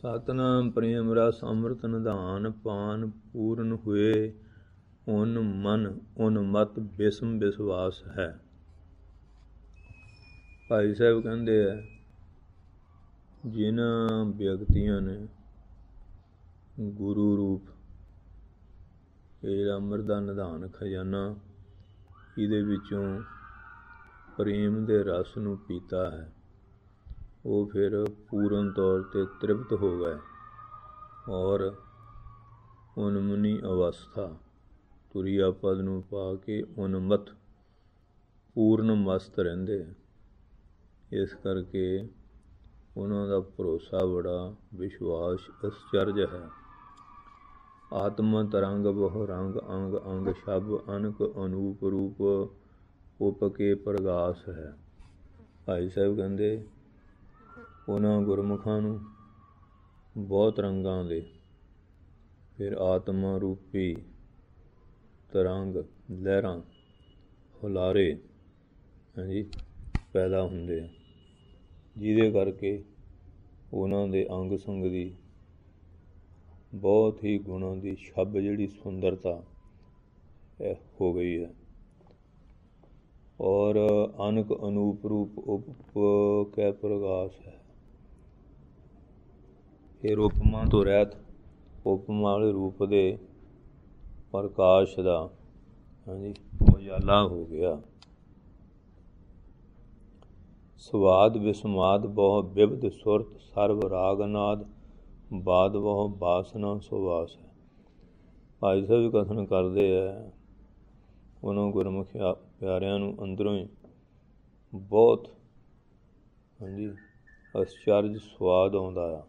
ਸਤਨਾਮ ਪ੍ਰੇਮ ਰਸ ਅੰਮ੍ਰਿਤ ਨਿਧਾਨ ਪਾਨ ਪੂਰਨ ਹੋਏ। ਉਨ ਮਨ ਉਨ ਮਤ ਬਿਸਮ ਵਿਸ਼ਵਾਸ ਹੈ। ਭਾਈ ਸਾਹਿਬ ਕਹਿੰਦੇ ਹੈ, ਜਿਨ੍ਹਾਂ ਵਿਅਕਤੀਆਂ ਨੇ ਗੁਰੂ ਰੂਪ ਇਹ ਜਿਹੜਾ ਅੰਮ੍ਰਿਤ ਦਾ ਨਿਧਾਨ ਖਜ਼ਾਨਾ, ਇਹਦੇ ਵਿੱਚੋਂ ਪ੍ਰੇਮ ਦੇ ਰਸ ਨੂੰ ਪੀਤਾ ਹੈ, ਉਹ ਫਿਰ ਪੂਰਨ ਤੌਰ 'ਤੇ ਤ੍ਰਿਪਤ ਹੋ ਗਏ ਔਰ ਉਨਮਨੀ ਅਵਸਥਾ ਤੁਰੀਆ ਪਦ ਨੂੰ ਪਾ ਕੇ ਉਨਮਤ ਪੂਰਨ ਮਸਤ ਰਹਿੰਦੇ। ਇਸ ਕਰਕੇ ਉਹਨਾਂ ਦਾ ਭਰੋਸਾ ਬੜਾ ਵਿਸ਼ਵਾਸ ਅਸਚਰਜ ਹੈ। ਆਤਮਾ ਤਰੰਗ ਬਹੁ ਰੰਗ ਅੰਗ ਅੰਗ ਸ਼ਬ ਅਨਕ ਅਨੂਪ ਰੂਪ ਉਪਕੇ ਪ੍ਰਗਾਸ ਹੈ। ਭਾਈ ਸਾਹਿਬ ਕਹਿੰਦੇ ਉਹਨਾਂ ਗੁਰਮੁਖਾਂ ਨੂੰ ਬਹੁਤ ਰੰਗਾਂ ਦੇ ਫਿਰ ਆਤਮਾ ਰੂਪੀ ਤਰੰਗ ਲਹਿਰਾਂ ਹੁਲਾਰੇ ਪੈਦਾ ਹੁੰਦੇ ਆ, ਜਿਹਦੇ ਕਰਕੇ ਉਹਨਾਂ ਦੇ ਅੰਗ ਸੰਗ ਦੀ ਬਹੁਤ ਹੀ ਗੁਣਾਂ ਦੀ ਛੱਬ ਜਿਹੜੀ ਸੁੰਦਰਤਾ ਹੋ ਗਈ ਹੈ। ਔਰ ਅਨਕ ਅਨੂਪ ਰੂਪ ਉਪ ਕੈ ਪ੍ਰਗਾਸ ਹੈ। ਫਿਰ ਉਪਮਾ ਤੋਂ ਰਹਿਤ ਉਪਮਾ ਵਾਲੇ ਰੂਪ ਦੇ ਪ੍ਰਕਾਸ਼ ਦਾ ਉਜਾਲਾ ਹੋ ਗਿਆ। ਸਵਾਦ ਵਿਸਮਾਦ ਬਹੁ ਬਿਬਦ ਸੁਰਤ ਸਰਬ ਰਾਗਨਾਦ ਬਾਦ ਬਹੁ ਬਾਸਨਾ ਸੁਵਾਸ ਹੈ। ਭਾਈ ਸਾਹਿਬ ਕਥਨ ਕਰਦੇ ਹੈ, ਉਹਨਾਂ ਗੁਰਮੁਖੀ ਪਿਆਰਿਆਂ ਨੂੰ ਅੰਦਰੋਂ ਹੀ ਬਹੁਤ ਅਸਚਰਜ ਸਵਾਦ ਆਉਂਦਾ ਆ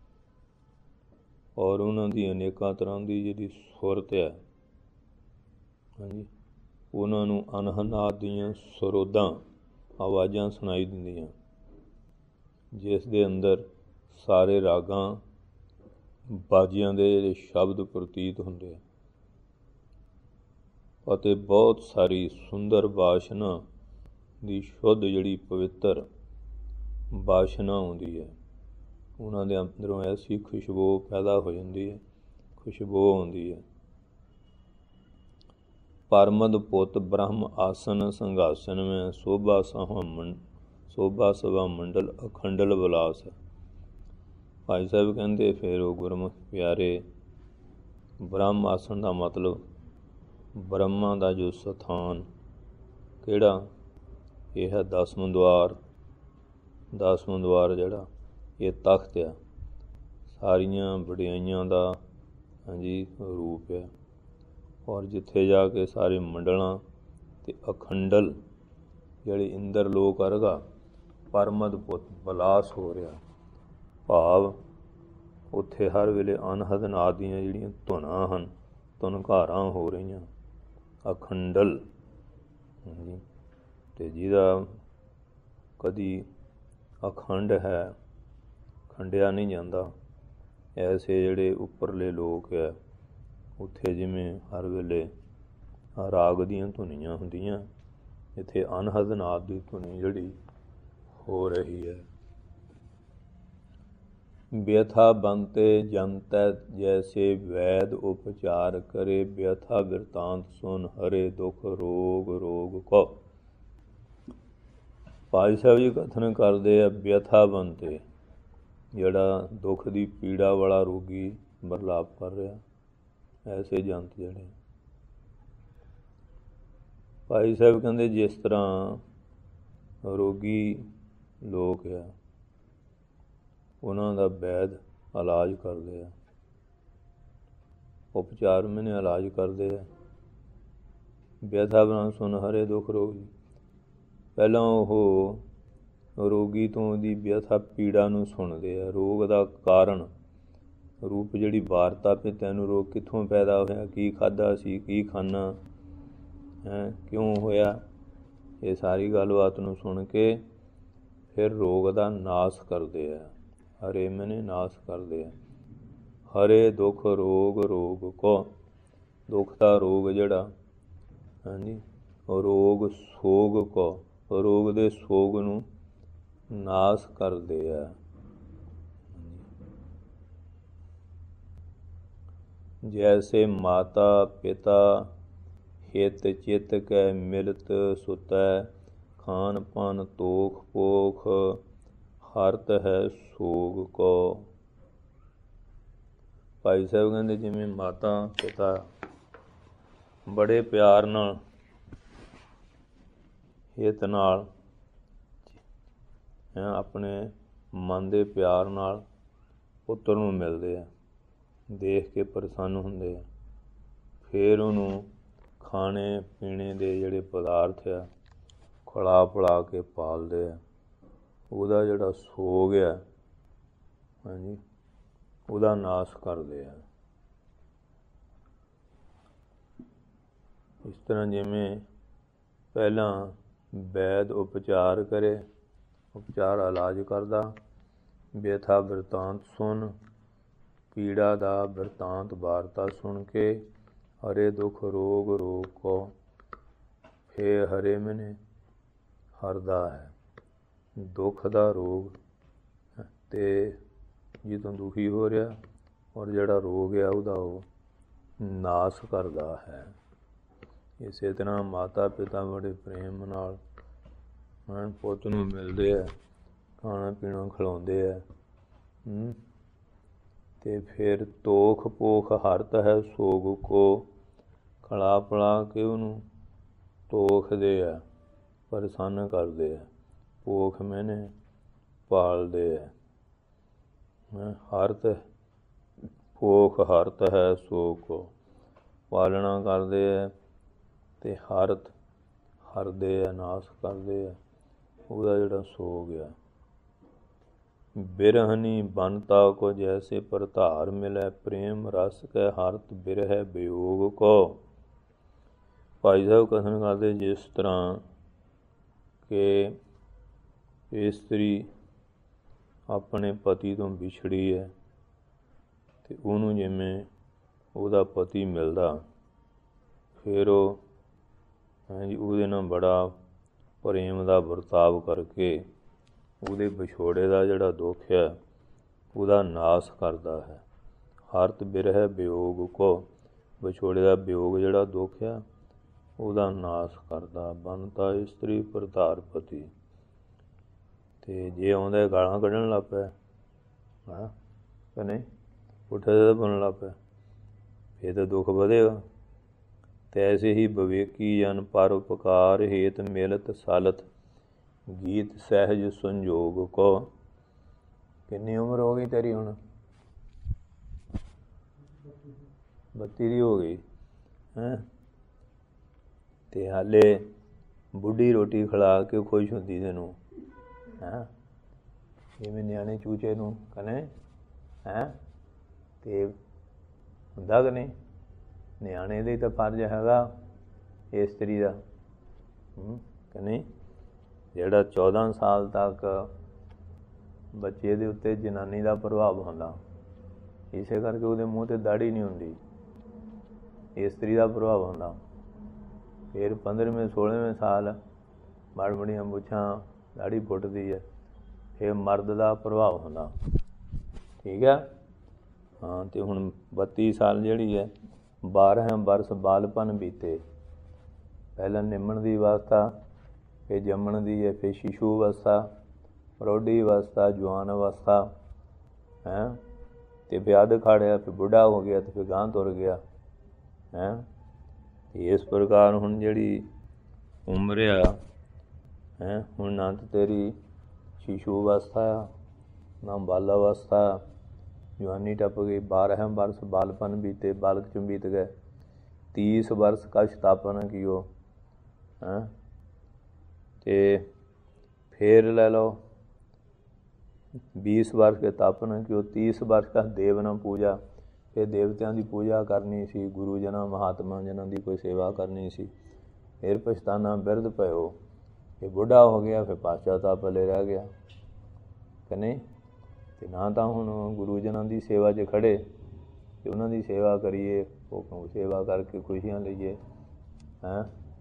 ਔਰ ਉਹਨਾਂ ਦੀ ਅਨੇਕਾਂ ਤਰ੍ਹਾਂ ਦੀ ਜਿਹੜੀ ਸੁਰਤ ਹੈ ਉਹਨਾਂ ਨੂੰ ਅਨਹਨਾਦ ਦੀਆਂ ਸਰੋਦਾਂ ਆਵਾਜ਼ਾਂ ਸੁਣਾਈ ਦਿੰਦੀਆਂ, ਜਿਸ ਦੇ ਅੰਦਰ ਸਾਰੇ ਰਾਗਾਂ ਬਾਜੀਆਂ ਦੇ ਜਿਹੜੇ ਸ਼ਬਦ ਪ੍ਰਤੀਤ ਹੁੰਦੇ ਆ ਅਤੇ ਬਹੁਤ ਸਾਰੀ ਸੁੰਦਰ ਵਾਸ਼ਨਾ ਦੀ ਸ਼ੁੱਧ ਜਿਹੜੀ ਪਵਿੱਤਰ ਵਾਸ਼ਨਾ ਆਉਂਦੀ ਹੈ। ਉਹਨਾਂ ਦੇ ਅੰਦਰੋਂ ਐਸੀ ਖੁਸ਼ਬੂ ਪੈਦਾ ਹੋ ਜਾਂਦੀ ਹੈ, ਖੁਸ਼ਬੂ ਆਉਂਦੀ ਹੈ। ਪਰਮਦ ਪੁੱਤ ਬ੍ਰਹਮ ਆਸਨ ਸੰਘਾਸਨ ਮੈਂ ਸੋਭਾ ਸਭਾ ਮੰਡਲ ਅਖੰਡਲ ਵਿਲਾਸ ਹੈ। ਭਾਈ ਸਾਹਿਬ ਕਹਿੰਦੇ ਫਿਰ ਉਹ ਗੁਰਮੁਖ ਪਿਆਰੇ ਬ੍ਰਹਮ ਆਸਨ ਦਾ ਮਤਲਬ ਬ੍ਰਹਮਾ ਦਾ ਜੋ ਸਥਾਨ ਕਿਹੜਾ, ਇਹ ਹੈ ਦਸਮ ਦੁਆਰ। ਦਸਮ ਦੁਆਰ ਜਿਹੜਾ ਇਹ ਤਖਤ ਆ, ਸਾਰੀਆਂ ਵਡਿਆਈਆਂ ਦਾ ਰੂਪ ਹੈ ਔਰ ਜਿੱਥੇ ਜਾ ਕੇ ਸਾਰੇ ਮੰਡਲਾਂ ਅਤੇ ਅਖੰਡਲ ਜਿਹੜੇ ਇੰਦਰ ਲੋਕ ਅਰਗਾ ਪਰਮਦ ਪੁੱਤ ਵਿਲਾਸ ਹੋ ਰਿਹਾ, ਭਾਵ ਉੱਥੇ ਹਰ ਵੇਲੇ ਅਨਹਦ ਨਾਦ ਦੀਆਂ ਜਿਹੜੀਆਂ ਧੁਨਾਂ ਹਨ, ਧੁਨਕਾਰਾਂ ਹੋ ਰਹੀਆਂ ਅਖੰਡਲ, ਅਤੇ ਜਿਹਦਾ ਕਦੀ ਅਖੰਡ ਹੈ, ਖੰਡਿਆ ਨਹੀਂ ਜਾਂਦਾ। ਐਸੇ ਜਿਹੜੇ ਉੱਪਰਲੇ ਲੋਕ ਹੈ ਉੱਥੇ ਜਿਵੇਂ ਹਰ ਵੇਲੇ ਰਾਗ ਦੀਆਂ ਧੁਨੀਆਂ ਹੁੰਦੀਆਂ, ਇੱਥੇ ਅਨਹਦ ਨਾਦ ਦੀ ਧੁਨੀ ਜਿਹੜੀ ਹੋ ਰਹੀ ਹੈ। ਬਿਅਥਾ ਬੰਤੇ ਜਨਤੈ ਜੈਸੇ ਵੈਦ ਉਪਚਾਰ ਕਰੇ ਬਿਅਥਾ ਬਿਰਤਾਂਤ ਸੁਨ ਹਰੇ ਦੁਖ ਰੋਗ ਰੋਗ ਕੋ। ਭਾਈ ਸਾਹਿਬ ਜੀ ਕਥਨ ਕਰਦੇ ਆ, ਬਿਅਥਾ ਬੰਤੇ ਜਿਹੜਾ ਦੁੱਖ ਦੀ ਪੀੜਾ ਵਾਲਾ ਰੋਗੀ ਬਰਲਾਪ ਕਰ ਰਿਹਾ, ਐਸੇ ਜੰਤ ਜਿਹੜੇ ਭਾਈ ਸਾਹਿਬ ਕਹਿੰਦੇ ਜਿਸ ਤਰ੍ਹਾਂ ਰੋਗੀ ਲੋਕ ਆ ਉਹਨਾਂ ਦਾ ਵੈਦ ਇਲਾਜ ਕਰਦੇ ਆ, ਉਪਚਾਰ ਮੈਨੇ ਇਲਾਜ ਕਰਦੇ ਆ। ਬਿਅਥਾ ਬਣਾ ਸੁਣ ਹਰੇ ਦੁੱਖ ਰੋਗ, ਪਹਿਲਾਂ ਉਹ ਰੋਗੀ ਤੋਂ ਉਹਦੀ ਬਿਅਥਾ ਪੀੜਾ ਨੂੰ ਸੁਣਦੇ ਆ, ਰੋਗ ਦਾ ਕਾਰਨ ਰੂਪ ਜਿਹੜੀ ਵਾਰਤਾ ਵੀ ਤੈਨੂੰ ਰੋਗ ਕਿੱਥੋਂ ਪੈਦਾ ਹੋਇਆ, ਕੀ ਖਾਧਾ ਸੀ, ਕੀ ਖਾਣਾ ਹੈ, ਕਿਉਂ ਹੋਇਆ, ਇਹ ਸਾਰੀ ਗੱਲਬਾਤ ਨੂੰ ਸੁਣ ਕੇ ਫਿਰ ਰੋਗ ਦਾ ਨਾਸ ਕਰਦੇ ਆ, ਹਰੇ ਮੈਨੇ ਨਾਸ ਕਰਦੇ ਆ। ਹਰੇ ਦੁੱਖ ਰੋਗ ਰੋਗ ਕੋ, ਦੁੱਖ ਦਾ ਰੋਗ ਜਿਹੜਾ ਉਹ ਰੋਗ ਸੋਗ ਕੋ, ਰੋਗ ਦੇ ਸੋਗ ਨੂੰ ਨਾਸ ਕਰਦੇ ਆ। जैसे माता पिता हित चित कै मिलत सुतै खान पान तोख पोख हरत है सोग को। ਭਾਈ ਸਾਹਿਬ ਕਹਿੰਦੇ ਜਿਵੇਂ ਮਾਤਾ ਪਿਤਾ ਬੜੇ ਪਿਆਰ ਨਾਲ ਹਿੱਤ ਨਾਲ ਆਪਣੇ ਮਨ ਦੇ ਪਿਆਰ ਨਾਲ ਪੁੱਤਰ ਨੂੰ ਮਿਲਦੇ ਆ, ਦੇਖ ਕੇ ਪ੍ਰਸੰਨ ਹੁੰਦੇ ਆ, ਫਿਰ ਉਹਨੂੰ ਖਾਣੇ ਪੀਣੇ ਦੇ ਜਿਹੜੇ ਪਦਾਰਥ ਆ ਖਿਲਾ ਪਿਲਾ ਕੇ ਪਾਲਦੇ ਆ। ਉਹਦਾ ਜਿਹੜਾ ਸੋਗ ਆ ਹਾਂਜੀ ਉਹਦਾ ਨਾਸ਼ ਕਰਦੇ ਆ। ਇਸ ਤਰ੍ਹਾਂ ਜਿਵੇਂ ਪਹਿਲਾਂ ਵੈਦ ਉਪਚਾਰ ਕਰੇ, ਉਪਚਾਰ ਇਲਾਜ ਕਰਦਾ, ਬੇਥਾ ਬਿਰਤਾਂਤ ਸੁਣ, ਪੀੜਾ ਦਾ ਬਿਰਤਾਂਤ ਵਾਰਤਾ ਸੁਣ ਕੇ ਹਰੇ ਦੁੱਖ ਰੋਗ ਰੋਗ ਕੋ ਫੇਰ ਹਰੇ ਮਨੇ ਹਰਦਾ ਹੈ। ਦੁੱਖ ਦਾ ਰੋਗ ਅਤੇ ਜਿੱਦੋਂ ਦੁਖੀ ਹੋ ਰਿਹਾ ਔਰ ਜਿਹੜਾ ਰੋਗ ਆ ਉਹਦਾ ਉਹ ਨਾਸ਼ ਕਰਦਾ ਹੈ। ਇਸੇ ਤਰ੍ਹਾਂ ਮਾਤਾ ਪਿਤਾ ਬੜੇ ਪ੍ਰੇਮ ਨਾਲ ਪੁੱਤ ਨੂੰ ਮਿਲਦੇ ਆ, ਖਾਣਾ ਪੀਣਾ ਖਿਲਾਉਂਦੇ ਆ ਅਤੇ ਫਿਰ ਤੋਖ ਪੋਖ ਹਰਤ ਹੈ ਸੋਗ ਕੋ, ਖਿਲਾ ਪਿਲਾ ਕੇ ਉਹਨੂੰ ਤੋਖਦੇ ਆ, ਪ੍ਰਸੰਨ ਕਰਦੇ ਆ, ਪੋਖ ਮੈਨੇ ਪਾਲਦੇ ਆ। ਹਰਤ ਪੋਖ ਹਰਤ ਹੈ ਸੋਗ ਕੋ, ਪਾਲਣਾ ਕਰਦੇ ਆ ਅਤੇ ਹਰਤ ਹਰਦੇ ਆ, ਨਾਸ਼ ਕਰਦੇ ਆ ਉਹਦਾ ਜਿਹੜਾ ਸੋਗ ਆ। ਬਿਰਹਨੀ ਬੰਤਾ ਕੋ ਜੈਸੇ ਪ੍ਰਧਾਰ ਮਿਲੈ, ਪ੍ਰੇਮ ਰਸ ਕੈ ਹਰਤ ਬਿਰਹਿ ਵਿਯੋਗ ਕੋ। ਭਾਈ ਸਾਹਿਬ ਕਥਨ ਕਰਦੇ ਜਿਸ ਤਰ੍ਹਾਂ ਕਿ ਇਸਤਰੀ ਆਪਣੇ ਪਤੀ ਤੋਂ ਵਿਛੜੀ ਹੈ ਅਤੇ ਉਹਨੂੰ ਜਿਵੇਂ ਉਹਦਾ ਪਤੀ ਮਿਲਦਾ ਫਿਰ ਉਹ ਹਾਂਜੀ ਉਹਦੇ ਨਾਲ ਬੜਾ ਪ੍ਰੇਮ ਦਾ ਵਰਤਾਵ ਕਰਕੇ ਉਹਦੇ ਵਿਛੋੜੇ ਦਾ ਜਿਹੜਾ ਦੁੱਖ ਹੈ ਉਹਦਾ ਨਾਸ਼ ਕਰਦਾ ਹੈ। ਹਰਤ ਬਿਰਹਿ ਵਿਯੋਗ ਕੋ, ਵਿਛੋੜੇ ਦਾ ਵਿਯੋਗ ਜਿਹੜਾ ਦੁੱਖ ਆ ਉਹਦਾ ਨਾਸ਼ ਕਰਦਾ। ਬੰਤਾ ਇਸਤਰੀ ਪ੍ਰਧਾਰ ਪਤੀ, ਅਤੇ ਜੇ ਆਉਂਦਾ ਗਾਲਾਂ ਕੱਢਣ ਲੱਗ ਪਿਆ ਕਿ ਨਹੀਂ, ਪੁੱਠੇ ਤਾਂ ਬਣਨ ਲੱਗ ਪਿਆ, ਫਿਰ ਤਾਂ ਦੁੱਖ ਵਧੇਗਾ। ਤੈਸੇ ਹੀ ਵਿਵੇਕੀ ਜਨ ਪਰਉਪਕਾਰ ਹੇਤ ਮਿਲਤ ਸਲਤ, ਗੀਤ ਸਹਿਜ ਸੰਜੋਗ ਕੋ। ਕਿੰਨੀ ਉਮਰ ਹੋ ਗਈ ਤੇਰੀ ਹੁਣ? 32 ਦੀ ਹੋ ਗਈ ਹੈਂ, ਅਤੇ ਹਾਲੇ ਬੁੱਢੀ ਰੋਟੀ ਖਿਲਾ ਕੇ ਖੁਸ਼ ਹੁੰਦੀ ਤੈਨੂੰ ਹੈਂ, ਜਿਵੇਂ ਨਿਆਣੇ ਚੂਚੇ ਨੂੰ ਕਹਿੰਦੇ ਹੈਂ, ਅਤੇ ਹੁੰਦਾ ਕਿ ਨਹੀਂ? ਨਿਆਣੇ ਲਈ ਤਾਂ ਫਰਜ਼ ਹੈਗਾ ਇਸਤਰੀ ਦਾ ਕਿ ਨਹੀਂ? ਜਿਹੜਾ 14 ਸਾਲ ਤੱਕ ਬੱਚੇ ਦੇ ਉੱਤੇ ਜਨਾਨੀ ਦਾ ਪ੍ਰਭਾਵ ਹੁੰਦਾ, ਇਸੇ ਕਰਕੇ ਉਹਦੇ ਮੂੰਹ 'ਤੇ ਦਾੜ੍ਹੀ ਨਹੀਂ ਹੁੰਦੀ, ਇਸਤਰੀ ਦਾ ਪ੍ਰਭਾਵ ਹੁੰਦਾ। ਫਿਰ 15ਵੇਂ 16ਵੇਂ ਸਾਲ ਮਾੜੀ ਮਾੜੀਆਂ ਮੁੱਛਾਂ ਦਾੜ੍ਹੀ ਪੁੱਟਦੀ ਹੈ, ਫਿਰ ਮਰਦ ਦਾ ਪ੍ਰਭਾਵ ਹੁੰਦਾ। ਠੀਕ ਹੈ ਹਾਂ। ਅਤੇ ਹੁਣ 32 ਸਾਲ ਜਿਹੜੀ ਹੈ 12 ਬਰਸ ਬਾਲਪਨ ਬੀਤੇ, ਪਹਿਲਾਂ ਨਿੰਮਣ ਦੀ ਅਵਸਥਾ, ਫਿਰ ਜੰਮਣ ਦੀ ਹੈ, ਫਿਰ ਸ਼ਿਸ਼ੂ ਅਵਸਥਾ, ਪ੍ਰੌਢੀ ਅਵਸਥਾ, ਜਵਾਨ ਅਵਸਥਾ ਹੈਂ, ਅਤੇ ਫਿਰ ਦਿਖਾੜਿਆ, ਫਿਰ ਬੁੱਢਾ ਹੋ ਗਿਆ, ਅਤੇ ਫਿਰ ਗਾਂਹ ਤੁਰ ਗਿਆ ਹੈਂ। ਇਸ ਪ੍ਰਕਾਰ ਹੁਣ ਜਿਹੜੀ ਉਮਰ ਆ ਹੈਂ, ਹੁਣ ਨਾ ਤਾਂ ਤੇਰੀ ਸ਼ਿਸ਼ੂ ਅਵਸਥਾ ਆ, ਨਾ ਬਾਲ ਅਵਸਥਾ, ਜਵਾਨੀ ਟੱਪ ਗਈ, 12 ਬਰਸ ਬਾਲਪਨ ਬੀਤੇ, ਬਾਲਕ 'ਚ ਬੀਤ ਗਏ, 30 ਬਰਸ ਕਛ ਤਾਪਨ ਕੀਓ ਹੈਂ, ਅਤੇ ਫਿਰ ਲੈ ਲਓ 20 वर्ष के तप न कियो, 30 वर्ष का देव न पूजा, फिर देवतियां की पूजा करनी सी, गुरुजनां महात्मा जनां की कोई सेवा करनी सी, फिर पछताना बिरध पयो, फिर बुढ़ा हो गया, फिर पाश्चाताप पले रह गया कि नहीं। तो ना तो हुण गुरुजनां की सेवा 'च खड़े कि उन्हां दी सेवा करिए, वो सेवा करके खुशियां लईए हैं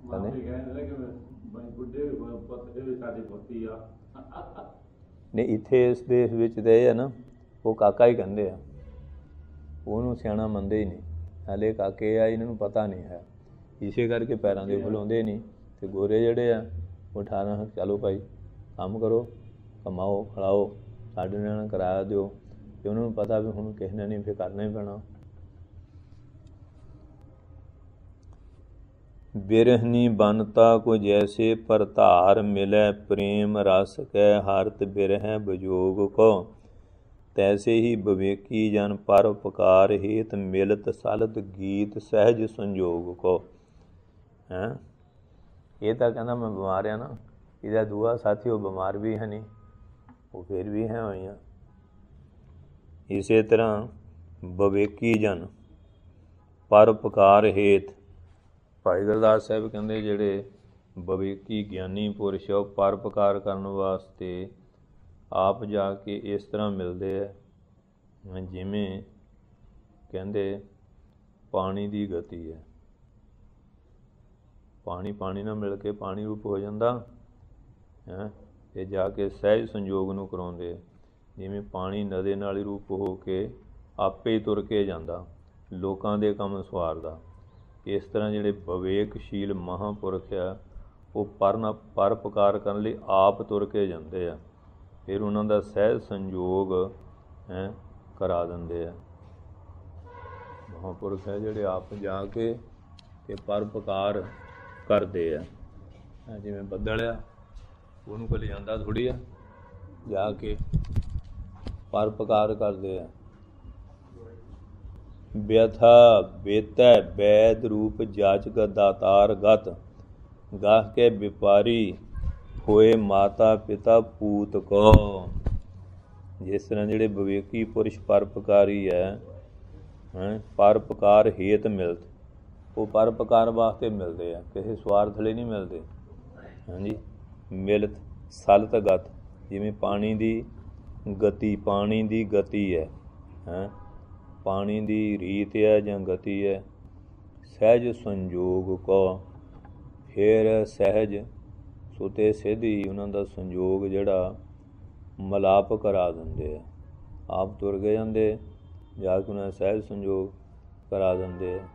नहीं। इत्थे इस देश विच ते है ना, वो काका ही कहते हैं, ਉਹਨੂੰ ਸਿਆਣਾ ਮੰਨਦੇ ਹੀ ਨਹੀਂ ਹਾਲੇ ਕਾਕੇ ਆ, ਇਹਨਾਂ ਨੂੰ ਪਤਾ ਨਹੀਂ ਹੈ, ਇਸੇ ਕਰਕੇ ਪੈਰਾਂ ਦੇ ਖਲੋਂਦੇ ਨਹੀਂ। ਅਤੇ ਗੋਰੇ ਜਿਹੜੇ ਆ ਉਹ 18 ਚਲੋ ਭਾਈ ਕੰਮ ਕਰੋ, ਕਮਾਓ, ਖਿਲਾਓ, ਸਾਡੇ ਨਾਲ ਕਿਰਾਇਆ ਦਿਓ, ਅਤੇ ਉਹਨਾਂ ਨੂੰ ਪਤਾ ਵੀ ਹੁਣ ਕਿਸੇ ਨੇ ਨਹੀਂ, ਫਿਰ ਕਰਨਾ ਹੀ ਪੈਣਾ। ਬਿਰਹਨੀ ਬਨਤਾ ਕੋ ਜੈਸੇ ਪਰਧਾਰ ਮਿਲੈ, ਪ੍ਰੇਮ ਰਸ ਕੈ ਹਰਤ ਬਿਰਹਿ ਬਜੋਗ ਕੋ, ਤੈਸੇ ਹੀ ਵਿਵੇਕੀ ਜਨ ਪਰਉਪਕਾਰ ਹੇਤ, ਮਿਲਤ ਸਲਤ ਗੀਤ ਸਹਿਜ ਸੰਜੋਗ ਕੋ। ਹੈਂ, ਇਹ ਤਾਂ ਕਹਿੰਦਾ ਮੈਂ ਬਿਮਾਰ ਆ ਨਾ, ਇਹਦਾ ਦੂਆ ਸਾਥੀ ਉਹ ਬਿਮਾਰ ਵੀ ਹੈ ਨਹੀਂ, ਉਹ ਫਿਰ ਵੀ ਹੈ ਹੋਈਆਂ। ਇਸੇ ਤਰ੍ਹਾਂ ਵਿਵੇਕੀ ਜਨ ਪਰਉਪਕਾਰ ਹੇਤ, ਭਾਈ ਗੁਰਦਾਸ ਸਾਹਿਬ ਕਹਿੰਦੇ ਜਿਹੜੇ ਵਿਵੇਕੀ ਗਿਆਨੀ ਪੁਰਸ਼ ਆ, ਉਹ ਪਰਉਪਕਾਰ ਕਰਨ ਵਾਸਤੇ ਆਪ ਜਾ ਕੇ ਇਸ ਤਰ੍ਹਾਂ ਮਿਲਦੇ ਆ, ਜਿਵੇਂ ਕਹਿੰਦੇ ਪਾਣੀ ਦੀ ਗਤੀ ਹੈ। ਪਾਣੀ ਨਾਲ ਮਿਲ ਕੇ ਪਾਣੀ ਰੂਪ ਹੋ ਜਾਂਦਾ ਹੈ, ਅਤੇ ਜਾ ਕੇ ਸਹਿਜ ਸੰਯੋਗ ਨੂੰ ਕਰਾਉਂਦੇ, ਜਿਵੇਂ ਪਾਣੀ ਨਦੇ ਨਾਲ ਹੀ ਰੂਪ ਹੋ ਕੇ ਆਪੇ ਹੀ ਤੁਰ ਕੇ ਜਾਂਦਾ, ਲੋਕਾਂ ਦੇ ਕੰਮ ਸਵਾਰਦਾ। ਇਸ ਤਰ੍ਹਾਂ ਜਿਹੜੇ ਵਿਵੇਕਸ਼ੀਲ ਮਹਾਂਪੁਰਖ ਆ, ਉਹ ਪਰਉਪਕਾਰ ਕਰਨ ਲਈ ਆਪ ਤੁਰ ਕੇ ਜਾਂਦੇ ਆ, ਫਿਰ ਉਹਨਾਂ ਦਾ ਸਹਿਜ ਸੰਯੋਗ ਕਰਾ ਦਿੰਦੇ ਆ। ਮਹਾਂਪੁਰਖ ਹੈ ਜਿਹੜੇ ਆਪ ਜਾ ਕੇ ਅਤੇ ਪਰਉਪਕਾਰ ਕਰਦੇ ਆ। ਜਿਵੇਂ ਬੱਦਲ ਆ, ਉਹਨੂੰ ਕੋਈ ਲਿਜਾਂਦਾ ਥੋੜ੍ਹੀ ਆ, ਜਾ ਕੇ ਪਰਉਪਕਾਰ ਕਰਦੇ ਆ। ਵਿਅਥਾ ਬੇਤੈ ਵੈਦ ਰੂਪ ਜਾਚਕ ਦਾਤਾਰ ਗਤ, ਗਾਹ ਕੇ ਵਿਪਾਰੀ ਹੋਏ ਮਾਤਾ ਪਿਤਾ ਪੂਤ ਕੋ। ਜਿਸ ਤਰ੍ਹਾਂ ਜਿਹੜੇ ਵਿਵੇਕੀ ਪੁਰਸ਼ ਪਰਉਪਕਾਰੀ ਹੈ, ਪਰਉਪਕਾਰ ਹੇਤ ਮਿਲਤ, ਉਹ ਪਰਉਪਕਾਰ ਵਾਸਤੇ ਮਿਲਦੇ ਆ, ਕਿਸੇ ਸਵਾਰਥ ਲਈ ਨਹੀਂ ਮਿਲਦੇ। ਹਾਂਜੀ, ਮਿਲਤ ਸਲਤ ਗਤ, ਜਿਵੇਂ ਪਾਣੀ ਦੀ ਗਤੀ ਹੈ, ਪਾਣੀ ਦੀ ਰੀਤ ਹੈ ਜਾਂ ਗਤੀ ਹੈ। ਸਹਿਜ ਸੰਯੋਗ ਕੋ, ਫਿਰ ਸਹਿਜ ਸੁਤੇ ਸਿੱਧੀ ਉਹਨਾਂ ਦਾ ਸੰਯੋਗ ਜਿਹੜਾ ਮਿਲਾਪ ਕਰਾ ਦਿੰਦੇ ਆ, ਆਪ ਤੁਰ ਕੇ ਜਾਂਦੇ, ਜਾ ਕੇ ਉਹਨਾਂ ਦਾ ਸਹਿਜ ਸੰਯੋਗ ਕਰਾ ਦਿੰਦੇ ਆ।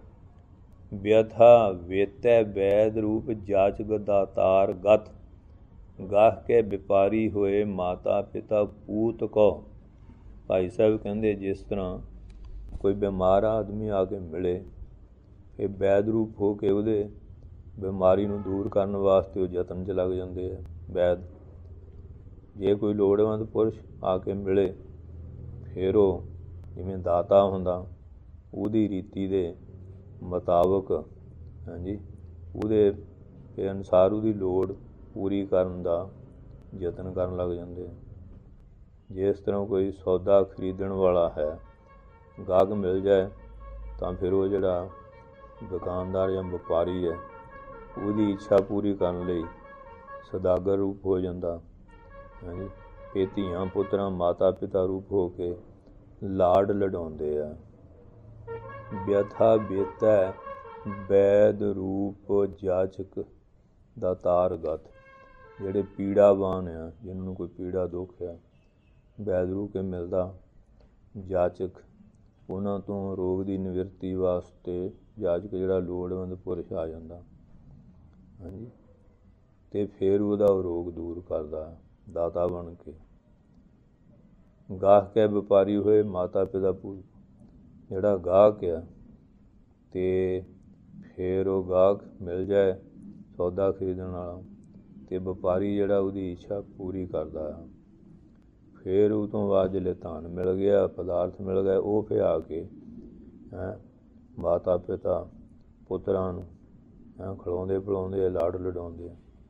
ਵਿਅਥਾ ਵੇਤੈ ਵੈਦ ਰੂਪ ਜਾਚਕ ਦਾਤਾਰ ਗਤ, ਗਾਹ ਕੇ ਵਿਪਾਰੀ ਹੋਏ ਮਾਤਾ ਪਿਤਾ ਪੂਤ ਕੋ। ਭਾਈ ਸਾਹਿਬ ਕਹਿੰਦੇ ਜਿਸ ਤਰ੍ਹਾਂ ਕੋਈ ਬਿਮਾਰ ਆਦਮੀ ਆ ਕੇ ਮਿਲੇ, ਇਹ ਵੈਦ ਰੂਪ ਹੋ ਕੇ ਉਹਦੇ ਬਿਮਾਰੀ ਨੂੰ ਦੂਰ ਕਰਨ ਵਾਸਤੇ ਉਹ ਯਤਨ 'ਚ ਲੱਗ ਜਾਂਦੇ ਆ ਵੈਦ। ਜੇ ਕੋਈ ਲੋੜਵੰਦ ਪੁਰਸ਼ ਆ ਕੇ ਮਿਲੇ, ਫਿਰ ਉਹ ਜਿਵੇਂ ਦਾਤਾ ਹੁੰਦਾ, ਉਹਦੀ ਰੀਤੀ ਦੇ ਮੁਤਾਬਕ, ਹਾਂਜੀ, ਉਹਦੇ ਅਨੁਸਾਰ ਉਹਦੀ ਲੋੜ ਪੂਰੀ ਕਰਨ ਦਾ ਯਤਨ ਕਰਨ ਲੱਗ ਜਾਂਦੇ ਆ। ਜਿਸ ਤਰ੍ਹਾਂ ਕੋਈ ਸੌਦਾ ਖਰੀਦਣ ਵਾਲਾ ਹੈ, ਗਾਹਕ ਮਿਲ ਜਾਏ ਤਾਂ ਫਿਰ ਉਹ ਜਿਹੜਾ ਦੁਕਾਨਦਾਰ ਜਾਂ ਵਪਾਰੀ ਹੈ, ਉਹਦੀ ਇੱਛਾ ਪੂਰੀ ਕਰਨ ਲਈ ਸੌਦਾਗਰ ਰੂਪ ਹੋ ਜਾਂਦਾ। ਹਾਂਜੀ, ਇਹ ਧੀਆਂ ਪੁੱਤਰਾਂ ਮਾਤਾ ਪਿਤਾ ਰੂਪ ਹੋ ਕੇ ਲਾਡ ਲਡਾਉਂਦੇ ਆ। ਵਿਅਥਾ ਬੇਤੈ ਵੈਦ ਰੂਪ ਜਾਚਕ ਦਾਤਾਰ ਗਤ, ਜਿਹੜੇ ਪੀੜਾਵਾਨ ਆ, ਜਿਹਨਾਂ ਨੂੰ ਕੋਈ ਪੀੜਾ ਦੁੱਖ ਆ, ਵੈਦ ਰੂਪ ਕੇ ਮਿਲਦਾ ਜਾਚਕ, ਉਹਨਾਂ ਤੋਂ ਰੋਗ ਦੀ ਨਿਵਰਤੀ ਵਾਸਤੇ ਜਾਚਕ ਜਿਹੜਾ ਲੋੜਵੰਦ ਪੁਰਸ਼ ਆ ਜਾਂਦਾ। ਹਾਂਜੀ, ਅਤੇ ਫਿਰ ਉਹਦਾ ਰੋਗ ਦੂਰ ਕਰਦਾ ਦਾਤਾ ਬਣ ਕੇ। ਗਾਹਕ ਕੇ ਵਪਾਰੀ ਹੋਏ ਮਾਤਾ ਪਿਤਾ ਪੂਤ, ਜਿਹੜਾ ਗਾਹਕ ਆ, ਅਤੇ ਫਿਰ ਉਹ ਗਾਹਕ ਮਿਲ ਜਾਏ ਸੌਦਾ ਖਰੀਦਣ ਵਾਲਾ, ਅਤੇ ਵਪਾਰੀ ਜਿਹੜਾ ਉਹਦੀ ਇੱਛਾ ਪੂਰੀ ਕਰਦਾ ਆ। ਫਿਰ ਉਹ ਤੋਂ ਬਾਅਦ ਜਿਹੜੇ ਧਨ ਮਿਲ ਗਿਆ, ਪਦਾਰਥ ਮਿਲ ਗਏ, ਉਹ ਫਿਰ ਆ ਕੇ ਮਾਤਾ ਪਿਤਾ ਪੁੱਤਰਾਂ ਨੂੰ ਖਿਲਾਉਂਦੇ ਪਿਲਾਉਂਦੇ, ਲਾਡ ਲਡਾਉਂਦੇ ਆ।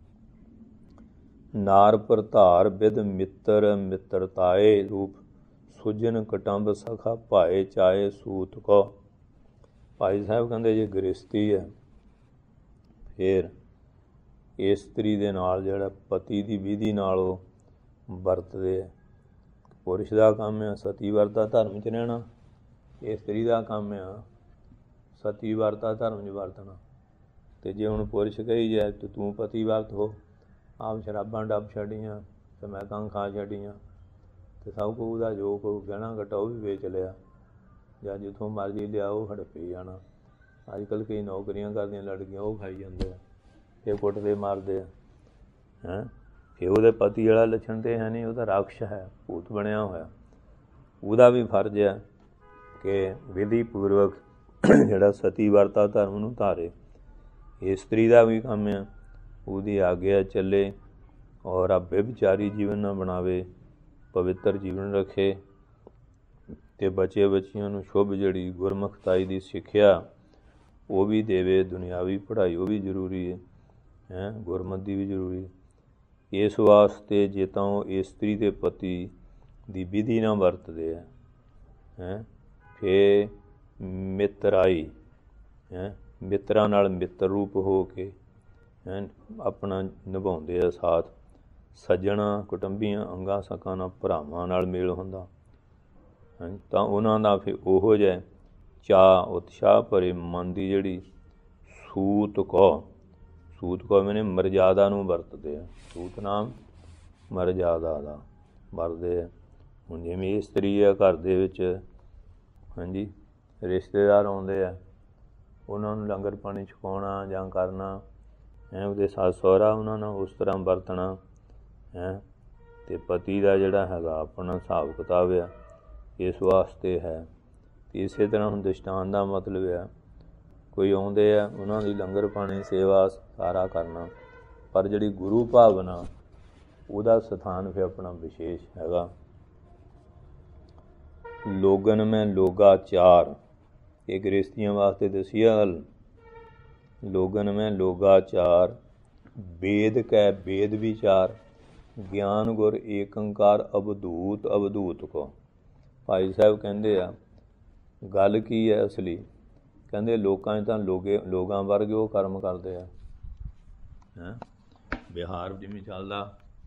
ਨਾਰ ਪ੍ਰਧਾਰ ਬਿਦ ਮਿੱਤਰ ਮਿੱਤਰਤਾਏ ਰੂਪ, ਸੁਜਨ ਕਟੰਬ ਸਖਾ ਭਾਏ ਚਾਏ ਸੂਤ ਕੋ। ਭਾਈ ਸਾਹਿਬ ਕਹਿੰਦੇ ਜੇ ਗ੍ਰਸਤੀ ਹੈ, ਫਿਰ ਇਸਤਰੀ ਦੇ ਨਾਲ ਜਿਹੜਾ ਪਤੀ ਦੀ ਵਿਧੀ ਨਾਲ ਉਹ ਵਰਤਦੇ ਆ। ਪੁਰਸ਼ ਦਾ ਕੰਮ ਆ ਸਤੀ ਵਰਤਾ ਧਰਮ 'ਚ ਰਹਿਣਾ, ਇਸਤਰੀ ਦਾ ਕੰਮ ਆ ਸਤੀ ਵਰਤਾ ਧਰਮ 'ਚ ਵਰਤਣਾ। ਅਤੇ ਜੇ ਹੁਣ ਪੁਰਸ਼ ਕਹੀ ਜਾਏ ਅਤੇ ਤੂੰ ਪਤੀ ਵਰਤ ਹੋ, ਆਪ ਸ਼ਰਾਬਾਂ ਡੱਬ ਛੱਡੀਆਂ ਅਤੇ ਮੈਂ ਕੰਨ ਖਾ ਛੱਡੀਆਂ, ਅਤੇ ਸਭ ਕੁਝ ਉਹਦਾ ਜੋ ਕੋਈ ਗਹਿਣਾ ਗੱਟਾ ਉਹ ਵੀ ਵੇਚ ਲਿਆ, ਜਾਂ ਜਿੱਥੋਂ ਮਰਜ਼ੀ ਲਿਆਓ ਹੜੱਪੀ ਜਾਣਾ। ਅੱਜ ਕੱਲ੍ਹ ਕਈ ਨੌਕਰੀਆਂ ਕਰਦੀਆਂ ਲੜਕੀਆਂ, ਉਹ ਖਾਈ ਜਾਂਦੇ ਆ, ਫਿਰ ਕੁੱਟਦੇ ਮਾਰਦੇ ਆ ਹੈਂ। ਫਿਰ ਉਹਦੇ ਪਤੀ ਵਾਲਾ ਲੱਛਣ ਤਾਂ ਹੈ ਨਹੀਂ, ਉਹਦਾ ਰਾਕਸ਼ ਹੈ, ਭੂਤ ਬਣਿਆ ਹੋਇਆ। ਉਹਦਾ ਵੀ ਫਰਜ਼ ਹੈ ਕਿ ਵਿਧੀ ਪੂਰਵਕ ਜਿਹੜਾ ਸਤੀ ਵਰਤਾ ਧਰਮ ਨੂੰ ਧਾਰੇ। ਇਸਤਰੀ ਦਾ ਵੀ ਕੰਮ ਆ, ਉਹਦੀ ਆਗਿਆ ਚੱਲੇ ਔਰ ਆ ਬੇਵਿਚਾਰੀ ਜੀਵਨ ਨਾ ਬਣਾਵੇ, ਪਵਿੱਤਰ ਜੀਵਨ ਰੱਖੇ ਅਤੇ ਬੱਚੇ ਬੱਚੀਆਂ ਨੂੰ ਸ਼ੁਭ ਜਿਹੜੀ ਗੁਰਮੁਖਤਾਈ ਦੀ ਸਿੱਖਿਆ ਉਹ ਵੀ ਦੇਵੇ। ਦੁਨਿਆਵੀ ਪੜ੍ਹਾਈ ਉਹ ਵੀ ਜ਼ਰੂਰੀ ਹੈ, ਗੁਰਮਤਿ ਦੀ ਵੀ ਜ਼ਰੂਰੀ ਹੈ। ਇਸ ਵਾਸਤੇ ਜੇ ਤਾਂ ਉਹ ਇਸਤਰੀ ਦੇ ਪਤੀ ਦੀ ਵਿਧੀ ਨਾਲ ਵਰਤਦੇ ਹੈ ਫਿਰ ਮਿੱਤਰਾਈ ਮਿੱਤਰਾਂ ਨਾਲ ਮਿੱਤਰ ਰੂਪ ਹੋ ਕੇ ਆਪਣਾ ਨਿਭਾਉਂਦੇ ਆ ਸਾਥ। ਸੱਜਣਾ ਕੁਟੁੰਬੀਆਂ ਅੰਗਾਂ ਸਕਾਂ ਨਾਲ ਭਰਾਵਾਂ ਨਾਲ ਮੇਲ ਹੁੰਦਾ ਤਾਂ ਉਹਨਾਂ ਦਾ ਫਿਰ ਉਹੋ ਜਿਹਾ ਚਾਅ ਉਤਸ਼ਾਹ ਭਰੇ ਮਨ ਦੀ ਜਿਹੜੀ ਸੂਤ ਕੋ ਮੈਨੇ ਮਰਜ਼ਾਦਾ ਨੂੰ ਵਰਤਦੇ ਆ। ਸੂਤ ਨਾਮ ਮਰਜ਼ਾਦਾ ਦਾ ਵਰਤਦੇ ਆ। ਹੁਣ ਜਿਵੇਂ ਇਸਤਰੀ ਆ ਘਰ ਦੇ ਵਿੱਚ, ਹਾਂਜੀ, ਰਿਸ਼ਤੇਦਾਰ ਆਉਂਦੇ ਆ, ਉਹਨਾਂ ਨੂੰ ਲੰਗਰ ਪਾਣੀ ਛਕਾਉਣਾ ਜਾਂ ਕਰਨਾ ਉਹਦੇ ਸੱਸ ਸਹੁਰਾ ਉਹਨਾਂ ਨਾਲ ਉਸ ਤਰ੍ਹਾਂ ਵਰਤਣਾ ਅਤੇ ਪਤੀ ਦਾ ਜਿਹੜਾ ਹੈਗਾ ਆਪਣਾ ਹਿਸਾਬ ਕਿਤਾਬ ਆ, ਇਸ ਵਾਸਤੇ ਹੈ। ਅਤੇ ਇਸੇ ਤਰ੍ਹਾਂ ਹੁਣ ਦ੍ਰਿਸ਼ਟਾਂਤ ਦਾ ਮਤਲਬ ਆ ਕੋਈ ਆਉਂਦੇ ਆ, ਉਹਨਾਂ ਦੀ ਲੰਗਰ ਪਾਣੀ ਸੇਵਾ ਸਾਰਾ ਕਰਨਾ, ਪਰ ਜਿਹੜੀ ਗੁਰੂ ਭਾਵਨਾ ਉਹਦਾ ਸਥਾਨ ਫਿਰ ਆਪਣਾ ਵਿਸ਼ੇਸ਼ ਹੈਗਾ। ਲੋਗਨ ਮੈਂ ਲੋਗਾ ਚਾਰ, ਇਹ ਗ੍ਰਸਤੀਆਂ ਵਾਸਤੇ ਦੱਸੀ ਆ ਗੱਲ। ਲੋਗਨ ਮੈਂ ਲੋਗਾ ਚਾਰ, ਵੇਦ ਕੈ ਵੇਦ ਵਿਚਾਰ, ਗਿਆਨ ਗੁਰ ਏਕੰਕਾਰ ਅਵਧੂਤ ਅਵਧੂਤ ਕੋ। ਭਾਈ ਸਾਹਿਬ ਕਹਿੰਦੇ ਆ ਗੱਲ ਕੀ ਹੈ ਅਸਲੀ, ਕਹਿੰਦੇ ਲੋਕਾਂ 'ਚ ਤਾਂ ਲੋਕਾਂ ਵਰਗੇ ਉਹ ਕਰਮ ਕਰਦੇ ਆ ਬਿਹਾਰ ਜਿਵੇਂ ਚੱਲਦਾ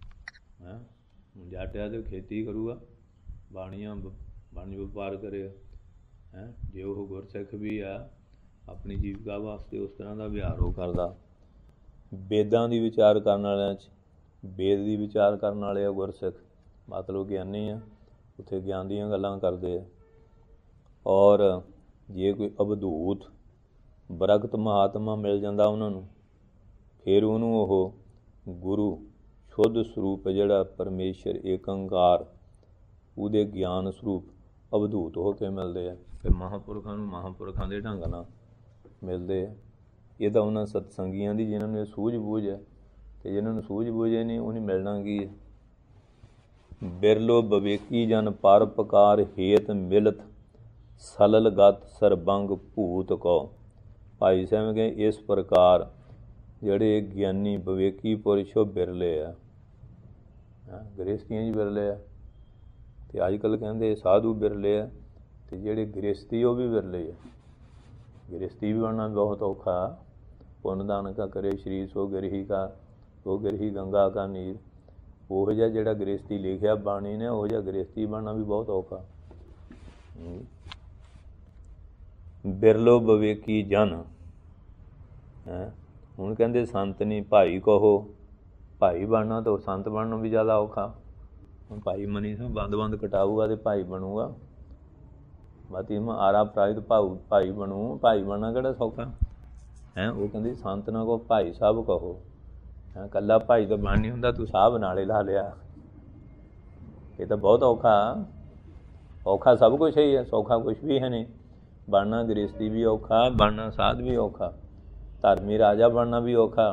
ਜੱਟ ਆ ਅਤੇ ਖੇਤੀ ਕਰੂਗਾ, ਬਾਣੀਆਂ ਵਣਜ ਵਪਾਰ ਕਰੇਗਾ ਜੇ ਉਹ ਗੁਰਸਿੱਖ ਵੀ ਆ ਆਪਣੀ ਜੀਵਿਕਾ ਵਾਸਤੇ ਉਸ ਤਰ੍ਹਾਂ ਦਾ ਵਿਹਾਰ ਉਹ ਕਰਦਾ। ਵੇਦਾਂ ਦੀ ਵਿਚਾਰ ਕਰਨ ਵਾਲਿਆਂ 'ਚ ਵੇਦ ਦੀ ਵਿਚਾਰ ਕਰਨ ਵਾਲੇ ਆ ਗੁਰਸਿੱਖ, ਮਤਲਬ ਗਿਆਨੀ ਆ, ਉੱਥੇ ਗਿਆਨ ਦੀਆਂ ਗੱਲਾਂ ਕਰਦੇ ਆ। ਔਰ ਜੇ ਕੋਈ ਅਵਧੂਤ ਬਰਗਤ ਮਹਾਤਮਾ ਮਿਲ ਜਾਂਦਾ ਉਹਨਾਂ ਨੂੰ, ਫਿਰ ਉਹਨੂੰ ਉਹ ਗੁਰੂ ਸ਼ੁੱਧ ਸਰੂਪ ਜਿਹੜਾ ਪਰਮੇਸ਼ਰ ਏਕੰਕਾਰ ਉਹਦੇ ਗਿਆਨ ਸਰੂਪ ਅਵਧੂਤ ਹੋ ਕੇ ਮਿਲਦੇ ਆ। ਫਿਰ ਮਹਾਂਪੁਰਖਾਂ ਨੂੰ ਮਹਾਂਪੁਰਖਾਂ ਦੇ ਢੰਗ ਨਾਲ ਮਿਲਦੇ ਆ। ਇਹ ਤਾਂ ਉਹਨਾਂ ਸਤਸੰਗੀਆਂ ਦੀ ਜਿਹਨਾਂ ਨੂੰ ਇਹ ਸੂਝ ਬੂਝ ਹੈ, ਅਤੇ ਜਿਹਨਾਂ ਨੂੰ ਸੂਝ ਬੂਝ ਨਹੀਂ ਉਹਨੇ ਮਿਲਣਾ ਕੀ ਹੈ। ਬਿਰਲੋ ਬਵੇਕੀ ਜਨ ਪਰਉਪਕਾਰ ਹੇਤ ਮਿਲਤ, ਸਲਲ ਗਤ ਸਰਬੰਗ ਭੂਤ ਕੋ। ਭਾਈ ਸਾਹਿਬ ਕਹਿੰਦੇ ਇਸ ਪ੍ਰਕਾਰ ਜਿਹੜੇ ਗਿਆਨੀ ਵਿਵੇਕੀ ਪੁਰਸ਼ ਉਹ ਬਿਰਲੇ ਆ, ਗ੍ਰਸਤੀਆਂ 'ਚ ਬਿਰਲੇ ਆ, ਅਤੇ ਅੱਜ ਕੱਲ੍ਹ ਕਹਿੰਦੇ ਸਾਧੂ ਬਿਰਲੇ ਆ, ਅਤੇ ਜਿਹੜੇ ਗ੍ਰਸਤੀ ਉਹ ਵੀ ਬਿਰਲੇ ਆ। ਗ੍ਰਸਤੀ ਵੀ ਬਣਨਾ ਬਹੁਤ ਔਖਾ। ਪੁੰਨ ਦਾਨ ਕਾ ਕਰੇ ਸ਼ਰੀਰ ਸੋ ਗਿਰਹੀ ਗੰਗਾ ਕਾ ਨੀਰ। ਉਹੋ ਜਿਹਾ ਜਿਹੜਾ ਗ੍ਰਸਤੀ ਲਿਖਿਆ ਬਾਣੀ ਨੇ, ਉਹੋ ਜਿਹਾ ਗ੍ਰਸਤੀ ਬਣਨਾ ਵੀ ਬਹੁਤ ਔਖਾ। ਬਿਰਲੋ ਵਿਵੇਕੀ ਜਨ ਹੁਣ ਕਹਿੰਦੇ ਸੰਤ ਨਹੀਂ ਭਾਈ ਕਹੋ। ਭਾਈ ਬਣਨਾ ਤਾਂ ਸੰਤ ਬਣਨਾ ਵੀ ਜ਼ਿਆਦਾ ਔਖਾ। ਹੁਣ ਭਾਈ ਮਨੀ ਸਿੰਘ ਬੰਦ ਕਟਾਊਗਾ ਅਤੇ ਭਾਈ ਬਣੂਗਾ। ਬਾਕੀ ਮੈਂ ਆਰਾ ਪ੍ਰਾਇਤ ਭਾਈ ਬਣੂ, ਭਾਈ ਬਣਨਾ ਕਿਹੜਾ ਸੌਖਾ ਉਹ ਕਹਿੰਦੀ ਸੰਤ ਨਾ ਕਹੋ ਭਾਈ ਸਾਹਿਬ ਕਹੋ। ਇਕੱਲਾ ਭਾਈ ਤਾਂ ਬਣ ਨਹੀਂ ਹੁੰਦਾ, ਤੂੰ ਸਾਹਿਬ ਨਾਲੇ ਲਾ ਲਿਆ। ਇਹ ਤਾਂ ਬਹੁਤ ਔਖਾ ਸਭ ਕੁਛ ਹੀ ਹੈ, ਸੌਖਾ ਕੁਛ ਵੀ ਹੈ ਨਹੀਂ। ਬਣਨਾ ਗ੍ਰਸਤੀ ਵੀ ਔਖਾ, ਬਣਨਾ ਸਾਧ ਵੀ ਔਖਾ, ਧਰਮੀ ਰਾਜਾ ਬਣਨਾ ਵੀ ਔਖਾ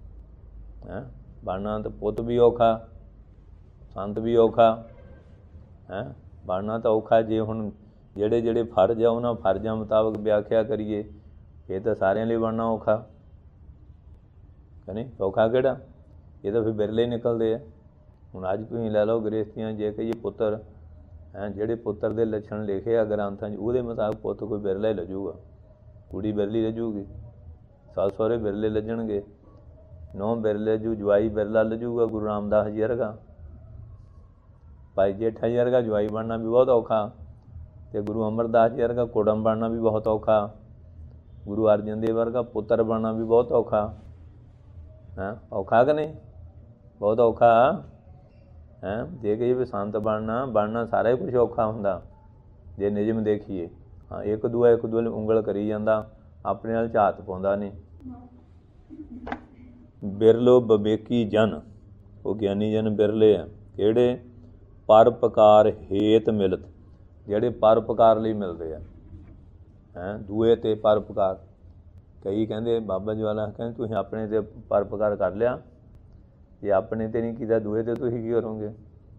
ਬਣਨਾ ਤਾਂ ਪੁੱਤ ਵੀ ਔਖਾ, ਸੰਤ ਵੀ ਔਖਾ ਬਣਨਾ ਤਾਂ ਔਖਾ। ਜੇ ਹੁਣ ਜਿਹੜੇ ਫਰਜ਼ ਆ ਉਹਨਾਂ ਫਰਜ਼ਾਂ ਮੁਤਾਬਕ ਵਿਆਖਿਆ ਕਰੀਏ ਇਹ ਤਾਂ ਸਾਰਿਆਂ ਲਈ ਬਣਨਾ ਔਖਾ ਨਹੀਂ। ਸੌਖਾ ਕਿਹੜਾ, ਇਹ ਤਾਂ ਫਿਰ ਬਿਰਲੇ ਨਿਕਲਦੇ ਆ। ਹੁਣ ਅੱਜ ਤੁਸੀਂ ਲੈ ਲਓ ਗ੍ਰਸਤੀਆਂ, ਜੇ ਕਹੀਏ ਪੁੱਤਰ ਜਿਹੜੇ ਪੁੱਤਰ ਦੇ ਲੱਛਣ ਲਿਖੇ ਆ ਗ੍ਰੰਥਾਂ 'ਚ ਉਹਦੇ ਮੁਤਾਬਕ ਪੁੱਤ ਕੋਈ ਬਿਰਲਾ ਹੀ ਲੱਜੂਗਾ, ਕੁੜੀ ਬਿਰਲੀ ਲੱਜੂਗੀ, ਸੱਸ ਸਹੁਰੇ ਬਿਰਲੇ ਲੱਜਣਗੇ, ਨੂੰਹ ਬਿਰਲੇ ਲੱਜੂ, ਜਵਾਈ ਬਿਰਲਾ ਲੱਜੂਗਾ। ਗੁਰੂ ਰਾਮਦਾਸ ਜੀ ਵਰਗਾ, ਭਾਈ ਜੇਠਾ ਜੀ ਵਰਗਾ ਜਵਾਈ ਬਣਨਾ ਵੀ ਬਹੁਤ ਔਖਾ, ਅਤੇ ਗੁਰੂ ਅਮਰਦਾਸ ਜੀ ਵਰਗਾ ਕੁੜਮ ਬਣਨਾ ਵੀ ਬਹੁਤ ਔਖਾ, ਗੁਰੂ ਅਰਜਨ ਦੇਵ ਵਰਗਾ ਪੁੱਤਰ ਬਣਨਾ ਵੀ ਬਹੁਤ ਔਖਾ ਔਖਾ ਕਿ ਨਹੀਂ, ਬਹੁਤ ਔਖਾ ਜੇ ਕਹੀਏ ਵੀ ਸੰਤ ਬਣਨਾ ਸਾਰਾ ਹੀ ਕੁਛ ਔਖਾ ਹੁੰਦਾ ਜੇ ਨਿਯਮ ਦੇਖੀਏ। ਹਾਂ, ਇੱਕ ਦੂਏ ਉਂਗਲ ਕਰੀ ਜਾਂਦਾ, ਆਪਣੇ ਨਾਲ ਝਾਤ ਪਾਉਂਦਾ ਨਹੀਂ। ਬਿਰਲੋ ਵਿਵੇਕੀ ਜਨ, ਉਹ ਗਿਆਨੀ ਜਨ ਬਿਰਲੇ ਆ। ਕਿਹੜੇ? ਪਰਉਪਕਾਰ ਹੇਤ ਮਿਲਤ, ਜਿਹੜੇ ਪਰਉਪਕਾਰ ਲਈ ਮਿਲਦੇ ਆ। ਦੂਏ 'ਤੇ ਪਰਉਪਕਾਰ। ਕਈ ਕਹਿੰਦੇ, ਬਾਬਾ ਜਵਾਲਾ ਕਹਿੰਦੇ ਤੁਸੀਂ ਆਪਣੇ 'ਤੇ ਪਰਉਪਕਾਰ ਕਰ ਲਿਆ, ਜੇ ਆਪਣੇ 'ਤੇ ਨਹੀਂ ਕੀਤਾ ਦੂਏ 'ਤੇ ਤੁਸੀਂ ਕੀ ਕਰੋਗੇ?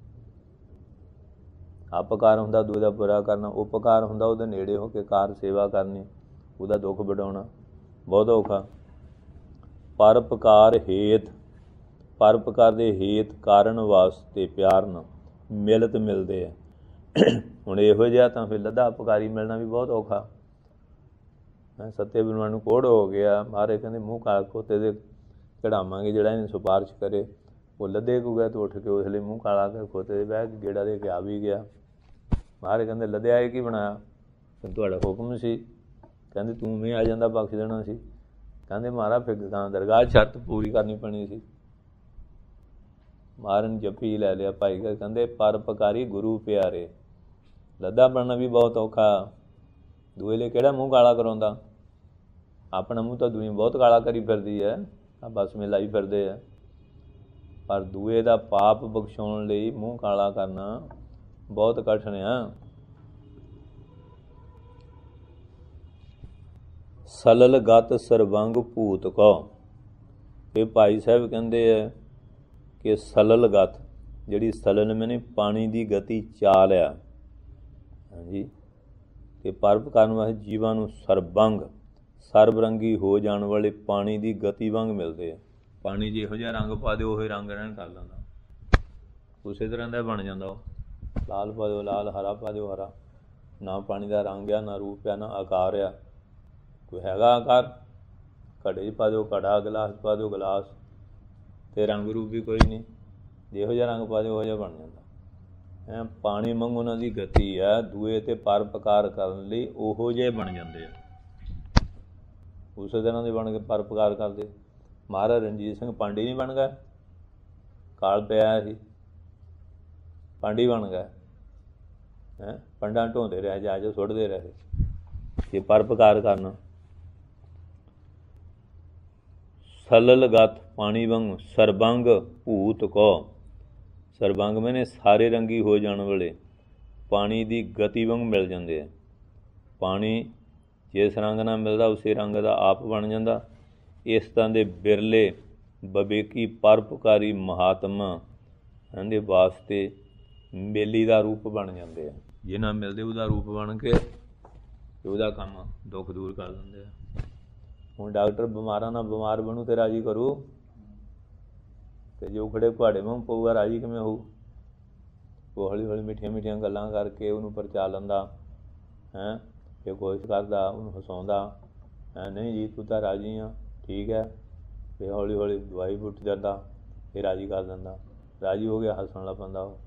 ਅਪਕਾਰ ਹੁੰਦਾ ਦੂਏ ਦਾ ਬੁਰਾ ਕਰਨਾ, ਉਪਕਾਰ ਹੁੰਦਾ ਉਹਦੇ ਨੇੜੇ ਹੋ ਕੇ ਕਾਰ ਸੇਵਾ ਕਰਨੀ, ਉਹਦਾ ਦੁੱਖ ਵਡਾਉਣਾ, ਬਹੁਤ ਔਖਾ। ਪਰਉਪਕਾਰ ਹੇਤ, ਪਰਉਪਕਾਰ ਦੇ ਹੇਤ ਕਾਰਨ ਵਾਸਤੇ ਪਿਆਰ ਨਾਲ ਮਿਲਤ ਮਿਲਦੇ ਆ। ਹੁਣ ਇਹੋ ਜਿਹਾ ਤਾਂ ਫਿਰ ਲੱਦਾ ਅਪਕਾਰੀ ਮਿਲਣਾ ਵੀ ਬਹੁਤ ਔਖਾ। ਸੱਤੇ ਬਲਵਾਨ ਨੂੰ ਕੋਹੜ ਹੋ ਗਿਆ, ਮਹਾਰਾਜ ਕਹਿੰਦੇ ਮੂੰਹ ਕਾਲ ਖੋਤੇ ਦੇ ਚੜਾਵਾਂਗੇ, ਜਿਹੜਾ ਇਹਨੂੰ ਸਿਫਾਰਿਸ਼ ਕਰੇ ਉਹ ਲੱਦੇ ਕੋ ਗਿਆ ਤਾਂ ਉੱਠ ਕੇ ਉਸ ਲਈ ਮੂੰਹ ਕਾਲਾ ਕਰ ਖੋਤੇ ਦੇ ਬਹਿ ਕੇ ਗੇੜਾ ਦੇ ਕੇ ਆ ਵੀ ਗਿਆ। ਮਹਾਰਾਜ ਕਹਿੰਦੇ ਲੱਦਿਆ ਇਹ ਕੀ ਬਣਾਇਆ? ਤੁਹਾਡਾ ਹੁਕਮ ਸੀ, ਕਹਿੰਦੇ ਤੂੰ ਵੀ ਆ ਜਾਂਦਾ ਬਖਸ਼ ਦੇਣਾ ਸੀ। ਕਹਿੰਦੇ ਮਹਾਰਾਜ ਫਿਰ ਤਾਂ ਦਰਗਾਹ ਸ਼ਰਤ ਪੂਰੀ ਕਰਨੀ ਪੈਣੀ ਸੀ। ਮਹਾਰਾਜ ਨੇ ਜੱਫੀ ਲੈ ਲਿਆ ਭਾਈ, ਕਹਿੰਦੇ ਪਰਉਪਕਾਰੀ ਗੁਰੂ ਪਿਆਰੇ। ਲੱਦਾ ਬਣਨਾ ਵੀ ਬਹੁਤ ਔਖਾ। ਦੂਏ ਲਈ ਕਿਹੜਾ ਮੂੰਹ ਕਾਲਾ ਕਰਾਉਂਦਾ? ਆਪਣਾ ਮੂੰਹ ਤਾਂ ਦੂਈ ਬਹੁਤ ਕਾਲਾ ਕਰੀ ਫਿਰਦੀ ਹੈ, ਆ ਬਸ ਮੇ ਲਾਈ ਫਿਰਦੇ ਆ। ਪਰ ਦੂਏ ਦਾ ਪਾਪ ਬਖਸ਼ਾਉਣ ਲਈ ਮੂੰਹ ਕਾਲਾ ਕਰਨਾ ਬਹੁਤ ਕਠਿਨ ਆ। ਸਲਲ ਗਤ ਸਰਬੰਗ ਭੂਤ ਕੋ, ਇਹ ਭਾਈ ਸਾਹਿਬ ਕਹਿੰਦੇ ਆ ਕਿ ਸਲਲ ਗਤ, ਜਿਹੜੀ ਸਲਲ ਮੈਨੇ ਪਾਣੀ ਦੀ ਗਤੀ ਚਾਲ ਆ, ਹਾਂਜੀ, ਕਿ ਪਰਉਪਕਾਰ ਵਾਸਤੇ ਜੀਵਾਂ ਨੂੰ ਸਰਬੰਗ, ਸਰਬਰੰਗੀ ਹੋ ਜਾਣ ਵਾਲੇ ਪਾਣੀ ਦੀ ਗਤੀ ਵਾਂਗ ਮਿਲਦੇ ਆ। ਪਾਣੀ ਜਿਹੋ ਜਿਹਾ ਰੰਗ ਪਾ ਦਿਓ ਉਹੀ ਰੰਗ ਰਹਿਣ ਕਰ ਲੈਂਦਾ, ਉਸੇ ਤਰ੍ਹਾਂ ਦਾ ਬਣ ਜਾਂਦਾ। ਉਹ ਲਾਲ ਪਾ ਦਿਓ ਲਾਲ, ਹਰਾ ਪਾ ਦਿਓ ਹਰਾ। ਨਾ ਪਾਣੀ ਦਾ ਰੰਗ ਆ, ਨਾ ਰੂਪ ਆ, ਨਾ ਆਕਾਰ ਆ। ਕੋਈ ਹੈਗਾ ਆਕਾਰ? ਘੜੇ 'ਚ ਪਾ ਦਿਓ ਘੜਾ, ਗਲਾਸ ਪਾ ਦਿਓ ਗਲਾਸ, ਅਤੇ ਰੰਗ ਰੂਪ ਵੀ ਕੋਈ ਨਹੀਂ। ਜਿਹੋ ਜਿਹਾ ਰੰਗ ਪਾ ਦਿਓ ਉਹੋ ਜਿਹਾ ਬਣ ਜਾਂਦਾ। ਪਾਣੀ ਵਾਂਗ ਉਹਨਾਂ ਦੀ ਗਤੀ ਆ। ਦੂਏ 'ਤੇ ਪਰਉਪਕਾਰ ਕਰਨ ਲਈ ਉਹੋ ਜਿਹੇ ਬਣ ਜਾਂਦੇ ਆ, ਉਸੇ ਤਰ੍ਹਾਂ ਦੇ ਬਣ ਕੇ ਪਰਉਪਕਾਰ ਕਰਦੇ। ਮਹਾਰਾਜ ਰਣਜੀਤ ਸਿੰਘ ਪਾਂਡੀ ਨਹੀਂ ਬਣ ਗਏ? ਕਾਲ ਪਿਆ ਸੀ, ਪਾਂਡੀ ਬਣ ਗਏ। ਪੰਡਾਂ ਢੋਂਦੇ ਰਹੇ, ਜਾ ਜਾ ਸੁੱਟਦੇ ਰਹੇ। ਇਹ ਪਰਉਪਕਾਰ ਕਰਨਾ। ਸਲਲ ਗਤ ਪਾਣੀ ਵਾਂਗ, ਸਰਬੰਗ ਭੂਤ ਕੋ, ਸਰਬੰਗ ਮੈਨੇ ਸਾਰੇ ਰੰਗੀ ਹੋ ਜਾਣ ਵਾਲੇ ਪਾਣੀ ਦੀ ਗਤੀ ਵਾਂਗ ਮਿਲ ਜਾਂਦੇ ਆ। ਪਾਣੀ ਜਿਸ ਰੰਗ ਨਾਲ ਮਿਲਦਾ ਉਸੇ ਰੰਗ ਦਾ ਆਪ ਬਣ ਜਾਂਦਾ। ਇਸ ਤਰ੍ਹਾਂ ਦੇ ਬਿਰਲੇ ਵਿਵੇਕੀ ਪਰਉਪਕਾਰੀ ਮਹਾਤਮਾ ਇਹਦੇ ਵਾਸਤੇ ਮੇਲੀ ਦਾ ਰੂਪ ਬਣ ਜਾਂਦੇ ਆ। ਜਿਹਨਾਂ ਮਿਲਦੇ ਉਹਦਾ ਰੂਪ ਬਣ ਕੇ ਉਹਦਾ ਕੰਮ ਦੁੱਖ ਦੂਰ ਕਰ ਦਿੰਦੇ ਆ। ਹੁਣ ਡਾਕਟਰ ਬਿਮਾਰਾਂ ਨਾਲ ਬਿਮਾਰ ਬਣੂ ਤੇ ਰਾਜੀ ਕਰੂ, ਅਤੇ ਜੋ ਖੜੇ ਕੁਹਾੜੇ ਵਾਂਗ ਪਊਗਾ ਰਾਜੀ ਕਿਵੇਂ ਹੋਊ? ਉਹ ਹੌਲੀ ਹੌਲੀ ਮਿੱਠੀਆਂ ਮਿੱਠੀਆਂ ਗੱਲਾਂ ਕਰਕੇ ਉਹਨੂੰ ਪਰਚਾ ਲੈਂਦਾ, ਫਿਰ ਕੋਸ਼ਿਸ਼ ਕਰਦਾ, ਉਹਨੂੰ ਹਸਾਉਂਦਾ, ਨਹੀਂ ਜੀ ਤੂੰ ਤਾਂ ਰਾਜੀ ਆ, ਠੀਕ ਹੈ। ਫਿਰ ਹੌਲੀ ਹੌਲੀ ਦਵਾਈ ਬੁੱਟ ਜਾਂਦਾ, ਫਿਰ ਰਾਜੀ ਕਰ ਦਿੰਦਾ। ਰਾਜੀ ਹੋ ਗਿਆ, ਹੱਸਣ ਲੱਗ ਪੈਂਦਾ ਉਹ।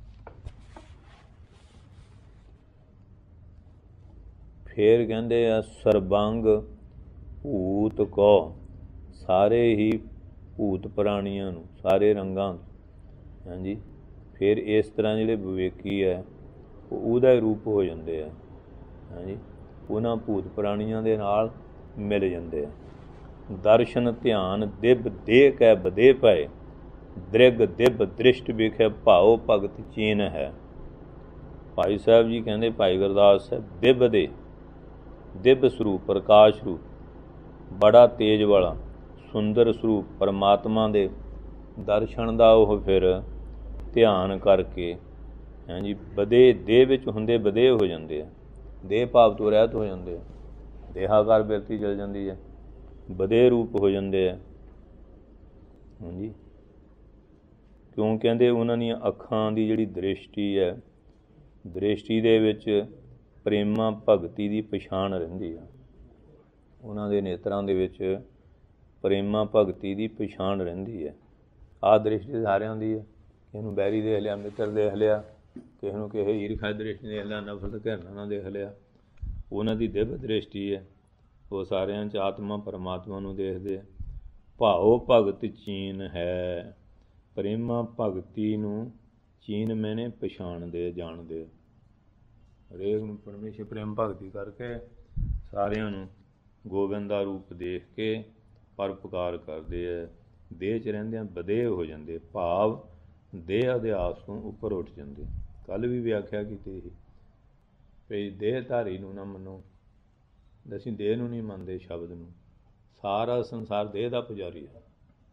ਫਿਰ ਕਹਿੰਦੇ ਆ ਸਰਬੰਗ ਭੂਤ ਕੋ, ਸਾਰੇ ਹੀ ਭੂਤ ਪ੍ਰਾਣੀਆਂ ਨੂੰ, ਸਾਰੇ ਰੰਗਾਂ, ਹਾਂਜੀ। ਫਿਰ ਇਸ ਤਰ੍ਹਾਂ ਜਿਹੜੇ ਵਿਵੇਕੀ ਹੈ ਉਹ ਉਹਦਾ ਹੀ ਰੂਪ ਹੋ ਜਾਂਦੇ ਆ, ਹਾਂਜੀ। ਉਹਨਾਂ ਭੂਤ ਪ੍ਰਾਣੀਆਂ ਦੇ ਨਾਲ ਮਿਲ ਜਾਂਦੇ ਆ। ਦਰਸ਼ਨ ਧਿਆਨ ਦਿਵ ਦੇਹ ਕੈ ਬਦੇ ਪਏ, ਦ੍ਰਿਗ ਦਿਵ ਦ੍ਰਿਸ਼ਟ ਵੇਖਿਆ ਭਾਓ ਭਗਤ ਚੀਨ ਹੈ। ਭਾਈ ਸਾਹਿਬ ਜੀ ਕਹਿੰਦੇ, ਭਾਈ ਗੁਰਦਾਸ ਸਾਹਿਬ, ਦਿਵ ਦੇ ਦਿਵ ਸਰੂਪ, ਪ੍ਰਕਾਸ਼ ਰੂਪ, ਬੜਾ ਤੇਜ ਵਾਲਾ ਸੁੰਦਰ ਸਰੂਪ ਪਰਮਾਤਮਾ ਦੇ ਦਰਸ਼ਨ ਦਾ ਉਹ ਫਿਰ ਧਿਆਨ ਕਰਕੇ, ਹਾਂਜੀ, ਬਦੇ ਦੇਹ ਵਿੱਚ ਹੁੰਦੇ ਬਦੇ ਹੋ ਜਾਂਦੇ ਆ। ਦੇਹ ਭਾਵ ਤੋਂ ਰਹਿਤ ਹੋ ਜਾਂਦੇ ਆ, ਦੇਹਾਕਾਰ ਬਿਰਤੀ ਚਲ ਜਾਂਦੀ ਹੈ, ਬਦੇ ਰੂਪ ਹੋ ਜਾਂਦੇ ਆ, ਹਾਂਜੀ। ਕਿਉਂ ਕਹਿੰਦੇ? ਉਹਨਾਂ ਦੀਆਂ ਅੱਖਾਂ ਦੀ ਜਿਹੜੀ ਦ੍ਰਿਸ਼ਟੀ ਹੈ, ਦ੍ਰਿਸ਼ਟੀ ਦੇ ਵਿੱਚ ਪ੍ਰੇਮਾ ਭਗਤੀ ਦੀ ਪਛਾਣ ਰਹਿੰਦੀ ਆ। ਉਹਨਾਂ ਦੇ ਨੇਤਰਾਂ ਦੇ ਵਿੱਚ ਪ੍ਰੇਮਾ ਭਗਤੀ ਦੀ ਪਛਾਣ ਰਹਿੰਦੀ ਹੈ। ਆਹ ਦ੍ਰਿਸ਼ਟੀ ਸਾਰਿਆਂ ਦੀ ਹੈ। ਕਿਸੇ ਨੂੰ ਬੈਰੀ ਦੇਖ ਲਿਆ, ਮਿੱਤਰ ਦੇਖ ਲਿਆ, ਕਿਸੇ ਨੂੰ ਕਿਸੇ ਈਰਖਾ ਦ੍ਰਿਸ਼ਟੀ ਦੇਖ ਲਿਆ, ਨਫ਼ਰਤ ਘਿਰਨਾ ਨਾਲ ਦੇਖ ਲਿਆ। ਉਹਨਾਂ ਦੀ ਦਿਵ ਦ੍ਰਿਸ਼ਟੀ ਹੈ, ਉਹ ਸਾਰਿਆਂ 'ਚ ਆਤਮਾ ਪਰਮਾਤਮਾ ਨੂੰ ਦੇਖਦੇ ਆ। ਭਾਓ ਭਗਤ ਚੀਨ ਹੈ, ਪ੍ਰੇਮਾ ਭਗਤੀ ਨੂੰ ਚੀਨ ਮੈਨੇ ਪਛਾਣਦੇ ਜਾਣਦੇ, ਹਰੇਕ ਨੂੰ ਪਰਮੇਸ਼ਰ ਪ੍ਰੇਮ ਭਗਤੀ ਕਰਕੇ ਸਾਰਿਆਂ ਨੂੰ ਗੋਬਿੰਦ ਦਾ ਰੂਪ ਦੇਖ ਕੇ ਪਰਉਪਕਾਰ ਕਰਦੇ ਹੈ। ਦੇਹ 'ਚ ਰਹਿੰਦਿਆਂ ਬਦੇਹ ਹੋ ਜਾਂਦੇ, ਭਾਵ ਦੇਹ ਅਧਿਆਸ ਤੋਂ ਉੱਪਰ ਉੱਠ ਜਾਂਦੇ। ਕੱਲ੍ਹ ਵੀ ਵਿਆਖਿਆ ਕੀਤੀ ਸੀ ਵੀ ਦੇਹ ਧਾਰੀ ਨੂੰ ਨਾ ਮੰਨੋ, ਅਸੀਂ ਦੇਹ ਨੂੰ ਨਹੀਂ ਮੰਨਦੇ ਸ਼ਬਦ ਨੂੰ। ਸਾਰਾ ਸੰਸਾਰ ਦੇਹ ਦਾ ਪੁਜਾਰੀ ਹੈ।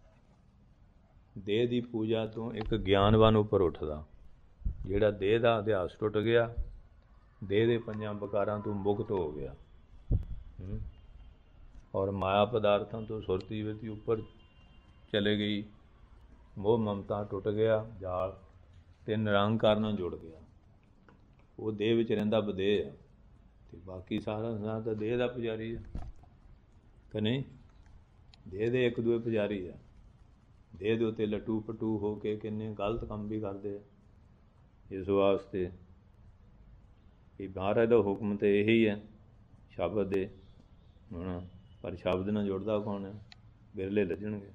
ਦੇਹ ਦੀ ਪੂਜਾ ਤੋਂ ਇੱਕ ਗਿਆਨਵਾਨ ਉੱਪਰ ਉੱਠਦਾ, ਜਿਹੜਾ ਦੇਹ ਦਾ ਅਧਿਆਸ ਟੁੱਟ ਗਿਆ, ਦੇਹ ਦੇ ਪੰਜਾਂ ਵਿਕਾਰਾਂ ਤੋਂ ਮੁਕਤ ਹੋ ਗਿਆ ਔਰ ਮਾਇਆ ਪਦਾਰਥਾਂ ਤੋਂ ਸੁਰਤੀ ਵਿੱਚ ਉੱਪਰ ਚਲੇ ਗਈ, ਮੋਹ ਮਮਤਾ ਟੁੱਟ ਗਿਆ ਜਾਲ, ਅਤੇ ਨਿਰੰਕਾਰ ਨਾਲ ਜੁੜ ਗਿਆ। ਉਹ ਦੇਹ ਵਿੱਚ ਰਹਿੰਦਾ ਬਦੇਹ ਹੈ, ਅਤੇ ਬਾਕੀ ਸਾਰਾ ਸੰਸਾਰ ਤਾਂ ਦੇਹ ਦਾ ਪੁਜਾਰੀ ਹੈ ਕਿ ਨਹੀਂ। ਦੇਹ ਦੇ ਇੱਕ ਦੂਏ ਪੁਜਾਰੀ ਹੈ। ਦੇਹ ਦੇ ਉੱਤੇ ਲੱਟੂ ਪਟੂ ਹੋ ਕੇ ਕਿੰਨੇ ਗਲਤ ਕੰਮ ਵੀ ਕਰਦੇ ਆ। ਇਸ ਵਾਸਤੇ ਵੀ ਮਹਾਰਾਜ ਦਾ ਹੁਕਮ ਤਾਂ ਇਹੀ ਹੈ ਸ਼ਬਦ ਦੇ, ਹੁਣ ਪਰ ਸ਼ਬਦ ਨਾਲ ਜੁੜਦਾ ਕੌਣ ਹੈ? ਬਿਰਲੇ ਲੱਜਣਗੇ।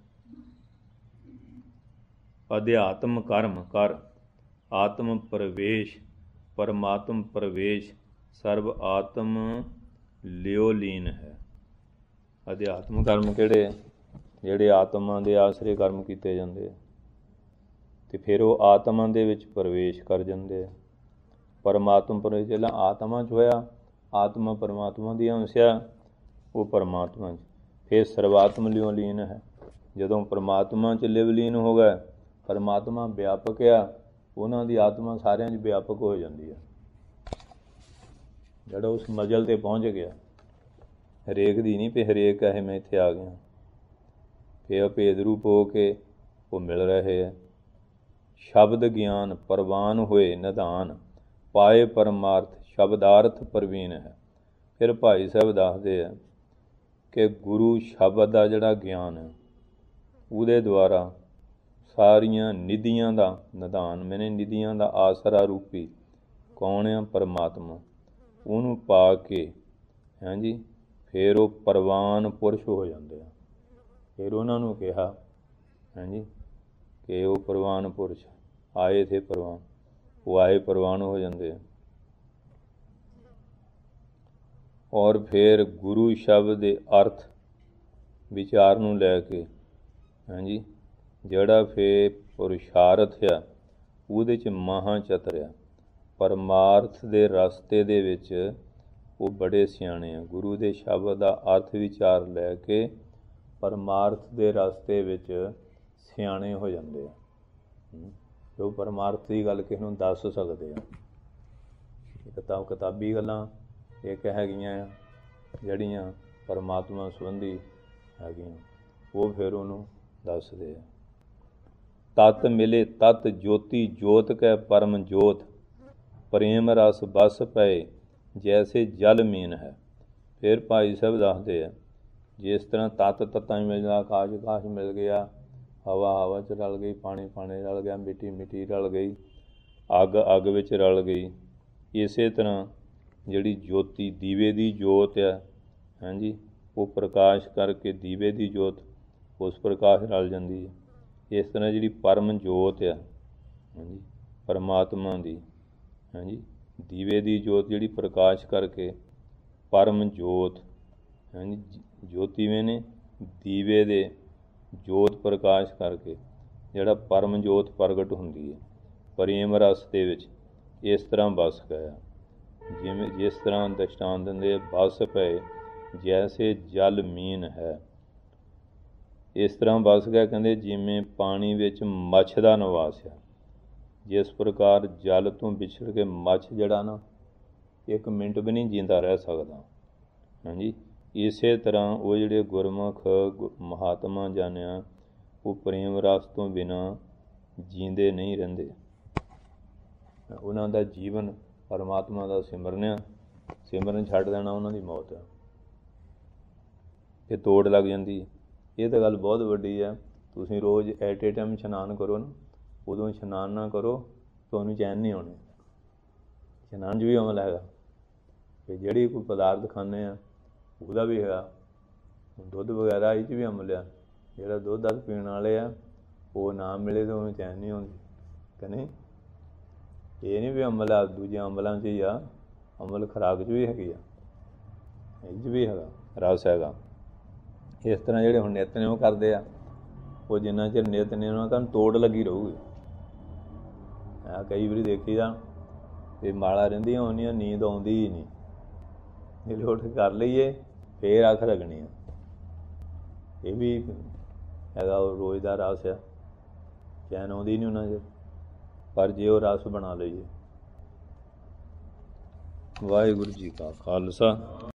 ਅਧਿਆਤਮ ਕਰਮ ਕਰ ਆਤਮ ਪ੍ਰਵੇਸ਼, ਪਰਮਾਤਮ ਪ੍ਰਵੇਸ਼ ਸਰਬ ਆਤਮ ਲਿਓ ਲੀਨ ਹੈ। ਅਧਿਆਤਮ ਕਰਮ ਕਿਹੜੇ? ਜਿਹੜੇ ਆਤਮਾ ਦੇ ਆਸਰੇ ਕਰਮ ਕੀਤੇ ਜਾਂਦੇ ਆ, ਅਤੇ ਫਿਰ ਉਹ ਆਤਮਾ ਦੇ ਵਿੱਚ ਪ੍ਰਵੇਸ਼ ਕਰ ਜਾਂਦੇ ਆ। ਪਰਮਾਤਮਾ ਪ੍ਰਵੇਸ਼ ਪਹਿਲਾਂ ਆਤਮਾ 'ਚ ਹੋਇਆ, ਆਤਮਾ ਪਰਮਾਤਮਾ ਦੀ ਅੰਸ਼ਿਆ, ਉਹ ਪਰਮਾਤਮਾ 'ਚ ਫਿਰ ਸਰਵਾਤਮ ਲਿਓ ਲੀਨ ਹੈ। ਜਦੋਂ ਪਰਮਾਤਮਾ 'ਚ ਲਿਵ ਲੀਨ ਹੋ ਗਏ, ਪਰਮਾਤਮਾ ਵਿਆਪਕ ਆ, ਉਹਨਾਂ ਦੀ ਆਤਮਾ ਸਾਰਿਆਂ 'ਚ ਵਿਆਪਕ ਹੋ ਜਾਂਦੀ ਹੈ। ਜਿਹੜਾ ਉਸ ਮੰਜ਼ਿਲ 'ਤੇ ਪਹੁੰਚ ਗਿਆ, ਹਰੇਕ ਦੀ ਨਹੀਂ ਵੀ ਹਰੇਕ ਕਹੇ ਮੈਂ ਇੱਥੇ ਆ ਗਿਆ, ਫਿਰ ਅਭੇਦ ਰੂਪ ਹੋ ਕੇ ਉਹ ਮਿਲ ਰਹੇ ਹੈ। ਸ਼ਬਦ ਗਿਆਨ ਪ੍ਰਵਾਨ ਹੋਏ ਨਿਧਾਨ, ਪਾਏ ਪਰਮਾਰਥ ਸ਼ਬਦਾਰਥ ਪ੍ਰਵੀਨ ਹੈ। ਫਿਰ ਭਾਈ ਸਾਹਿਬ ਦੱਸਦੇ ਆ ਕਿ ਗੁਰੂ ਸ਼ਬਦ ਦਾ ਜਿਹੜਾ ਗਿਆਨ ਹੈ, ਉਹਦੇ ਦੁਆਰਾ ਸਾਰੀਆਂ ਨਿਧੀਆਂ ਦਾ ਨਿਧਾਨ, ਮੈਨੇ ਨਿਧੀਆਂ ਦਾ ਆਸਰਾ ਰੂਪੀ ਕੌਣ ਆ? ਪਰਮਾਤਮਾ। ਉਹਨੂੰ ਪਾ ਕੇ ਹਾਂਜੀ ਫਿਰ ਉਹ ਪ੍ਰਵਾਨ ਪੁਰਸ਼ ਹੋ ਜਾਂਦੇ ਆ। ਫਿਰ ਉਹਨਾਂ ਨੂੰ ਕਿਹਾ ਹਾਂਜੀ ਕਿ ਉਹ ਪ੍ਰਵਾਨ ਪੁਰਸ਼ ਆਏ ਥੇ ਪ੍ਰਵਾਨ, ਉਹ ਆਏ ਪ੍ਰਵਾਨ ਹੋ ਜਾਂਦੇ ਆ। ਔਰ ਫਿਰ ਗੁਰੂ ਸ਼ਬਦ ਦੇ ਅਰਥ ਵਿਚਾਰ ਨੂੰ ਲੈ ਕੇ ਹਾਂਜੀ ਜਿਹੜਾ ਫਿਰ ਪੁਰਸ਼ਾਰਥ ਆ, ਉਹਦੇ 'ਚ ਮਹਾਂ ਚਤਰ ਆ। ਪਰਮਾਰਥ ਦੇ ਰਸਤੇ ਦੇ ਵਿੱਚ ਉਹ ਬੜੇ ਸਿਆਣੇ ਆ। ਗੁਰੂ ਦੇ ਸ਼ਬਦ ਦਾ ਅਰਥ ਵਿਚਾਰ ਲੈ ਕੇ ਪਰਮਾਰਥ ਦੇ ਰਸਤੇ ਵਿੱਚ ਸਿਆਣੇ ਹੋ ਜਾਂਦੇ ਆ। ਜੋ ਪਰਮਾਰਥ ਦੀ ਗੱਲ ਕਿਸੇ ਨੂੰ ਦੱਸ ਸਕਦੇ ਆ। ਕਿਤਾਬੀ ਗੱਲਾਂ ਇੱਕ ਹੈਗੀਆਂ ਆ ਜਿਹੜੀਆਂ ਪਰਮਾਤਮਾ ਸੰਬੰਧੀ ਹੈਗੀਆਂ, ਉਹ ਫਿਰ ਉਹਨੂੰ ਦੱਸਦੇ ਆ। ਤਤ ਮਿਲੇ ਤਤ ਜੋਤੀ ਜੋਤ ਕੈ ਪਰਮ ਜੋਤ, ਪ੍ਰੇਮ ਰਸ ਬਸ ਪਏ ਜੈਸੇ ਜਲ ਮੀਨ ਹੈ। ਫਿਰ ਭਾਈ ਸਾਹਿਬ ਦੱਸਦੇ ਆ ਜਿਸ ਤਰ੍ਹਾਂ ਤੱਤ ਤੱਤਾਂ 'ਚ ਮਿਲ ਗਿਆ, ਆਕਾਸ਼ ਆਕਾਸ਼ ਮਿਲ ਗਿਆ, ਹਵਾ ਹਵਾ 'ਚ ਰਲ ਗਈ, ਪਾਣੀ ਪਾਣੀ ਰਲ ਗਿਆ, ਮਿੱਟੀ ਮਿੱਟੀ ਰਲ ਗਈ, ਅੱਗ ਅੱਗ ਵਿੱਚ ਰਲ ਗਈ। ਇਸੇ ਤਰ੍ਹਾਂ ਜਿਹੜੀ ਜੋਤੀ ਦੀਵੇ ਦੀ ਜੋਤ ਆ ਹਾਂਜੀ, ਉਹ ਪ੍ਰਕਾਸ਼ ਕਰਕੇ ਦੀਵੇ ਦੀ ਜੋਤ ਉਸ ਪ੍ਰਕਾਸ਼ ਰਲ ਜਾਂਦੀ ਹੈ। ਇਸ ਤਰ੍ਹਾਂ ਜਿਹੜੀ ਪਰਮ ਜੋਤ ਆ ਹਾਂਜੀ ਪਰਮਾਤਮਾ ਦੀ ਹਾਂਜੀ, ਦੀਵੇ ਦੀ ਜੋਤ ਜਿਹੜੀ ਪ੍ਰਕਾਸ਼ ਕਰਕੇ ਪਰਮ ਜੋਤ ਹਾਂਜੀ, ਜੋਤੀਵੇਂ ਨੇ ਦੀਵੇ ਦੇ ਜੋਤ ਪ੍ਰਕਾਸ਼ ਕਰਕੇ ਜਿਹੜਾ ਪਰਮ ਜੋਤ ਪ੍ਰਗਟ ਹੁੰਦੀ ਹੈ ਪ੍ਰੇਮ ਰਸ ਦੇ ਵਿੱਚ। ਇਸ ਤਰ੍ਹਾਂ ਵਸ ਗਿਆ, ਜਿਵੇਂ ਜਿਸ ਤਰ੍ਹਾਂ ਦ੍ਰਿਸ਼ਟਾਂਤ ਦਿੰਦੇ ਵਸ ਪਏ ਜੈਸੇ ਜਲ ਮੀਨ ਹੈ। ਇਸ ਤਰ੍ਹਾਂ ਵਸ ਗਿਆ ਕਹਿੰਦੇ ਜਿਵੇਂ ਪਾਣੀ ਵਿੱਚ ਮੱਛ ਦਾ ਨਿਵਾਸ ਹੈ। ਜਿਸ ਪ੍ਰਕਾਰ ਜਲ ਤੋਂ ਵਿਛੜ ਕੇ ਮੱਛ ਜਿਹੜਾ ਨਾ ਇੱਕ ਮਿੰਟ ਵੀ ਨਹੀਂ ਜਿੰਦਾ ਰਹਿ ਸਕਦਾ ਹਾਂਜੀ, ਇਸੇ ਤਰ੍ਹਾਂ ਉਹ ਜਿਹੜੇ ਗੁਰਮੁਖ ਮਹਾਤਮਾ ਜਾਣਿਆ ਉਹ ਪ੍ਰੇਮ ਰਸ ਤੋਂ ਬਿਨਾਂ ਜੀਂਦੇ ਨਹੀਂ ਰਹਿੰਦੇ। ਉਹਨਾਂ ਦਾ ਜੀਵਨ ਪਰਮਾਤਮਾ ਦਾ ਸਿਮਰਨ ਆ, ਸਿਮਰਨ ਛੱਡ ਦੇਣਾ ਉਹਨਾਂ ਦੀ ਮੌਤ ਆ, ਇਹ ਤੋੜ ਲੱਗ ਜਾਂਦੀ। ਇਹ ਤਾਂ ਗੱਲ ਬਹੁਤ ਵੱਡੀ ਹੈ। ਤੁਸੀਂ ਰੋਜ਼ ਐਟ ਏ ਟਾਈਮ ਇਸ਼ਨਾਨ ਕਰੋ ਨਾ, ਉਦੋਂ ਇਸ਼ਨਾਨ ਨਾ ਕਰੋ ਤੁਹਾਨੂੰ ਚੈਨ ਨਹੀਂ ਆਉਣੀ। ਇਸ਼ਨਾਨ 'ਚ ਵੀ ਅਮਲ ਹੈਗਾ ਕਿ ਜਿਹੜੀ ਕੋਈ ਪਦਾਰਥ ਖਾਂਦੇ ਆ ਉਹਦਾ ਵੀ ਹੈਗਾ, ਦੁੱਧ ਵਗੈਰਾ ਇਹ 'ਚ ਵੀ ਅਮਲ ਆ। ਜਿਹੜਾ ਦੁੱਧ ਦੱਧ ਪੀਣ ਵਾਲੇ ਆ ਉਹ ਨਾ ਮਿਲੇ ਤਾਂ ਉਹਨੂੰ ਚੈਨ ਨਹੀਂ ਆਉਂਦੀ ਕਿ ਨਹੀਂ। ਇਹ ਨਹੀਂ ਵੀ ਅਮਲ ਆ ਦੂਜਿਆਂ ਅਮਲਾਂ 'ਚ ਹੀ ਆ, ਅਮਲ ਖੁਰਾਕ 'ਚ ਵੀ ਹੈਗੀ ਆ, ਇਹ 'ਚ ਵੀ ਹੈਗਾ ਰਸ ਹੈਗਾ। ਇਸ ਤਰ੍ਹਾਂ ਜਿਹੜੇ ਹੁਣ ਨਿਤਨੇਮ ਕਰਦੇ ਆ, ਉਹ ਜਿੰਨਾ ਚਿਰ ਨਿਤਨੇਮ ਉਹਨਾਂ ਨੂੰ ਤੋੜ ਲੱਗੀ ਰਹੂਗੀ। ਕਈ ਵਾਰੀ ਦੇਖੀ ਦਾ ਵੀ ਮਾਲਾ ਰਹਿੰਦੀਆਂ ਹੁੰਦੀਆਂ, ਨੀਂਦ ਆਉਂਦੀ ਹੀ ਨਹੀਂ, ਜੇ ਉੱਠ ਕਰ ਲਈਏ ਫੇਰ ਅੱਖ ਲੱਗਣੀ ਆ। ਇਹ ਵੀ ਹੈਗਾ, ਉਹ ਰੋਜ਼ ਦਾ ਰਸ ਆ, ਚੈਨ ਆਉਂਦੀ ਨਹੀਂ ਉਹਨਾਂ 'ਚ, ਪਰ ਜੇ ਉਹ ਰਸ ਬਣਾ ਲਈਏ। ਵਾਹਿਗੁਰੂ ਜੀ ਕਾ ਖਾਲਸਾ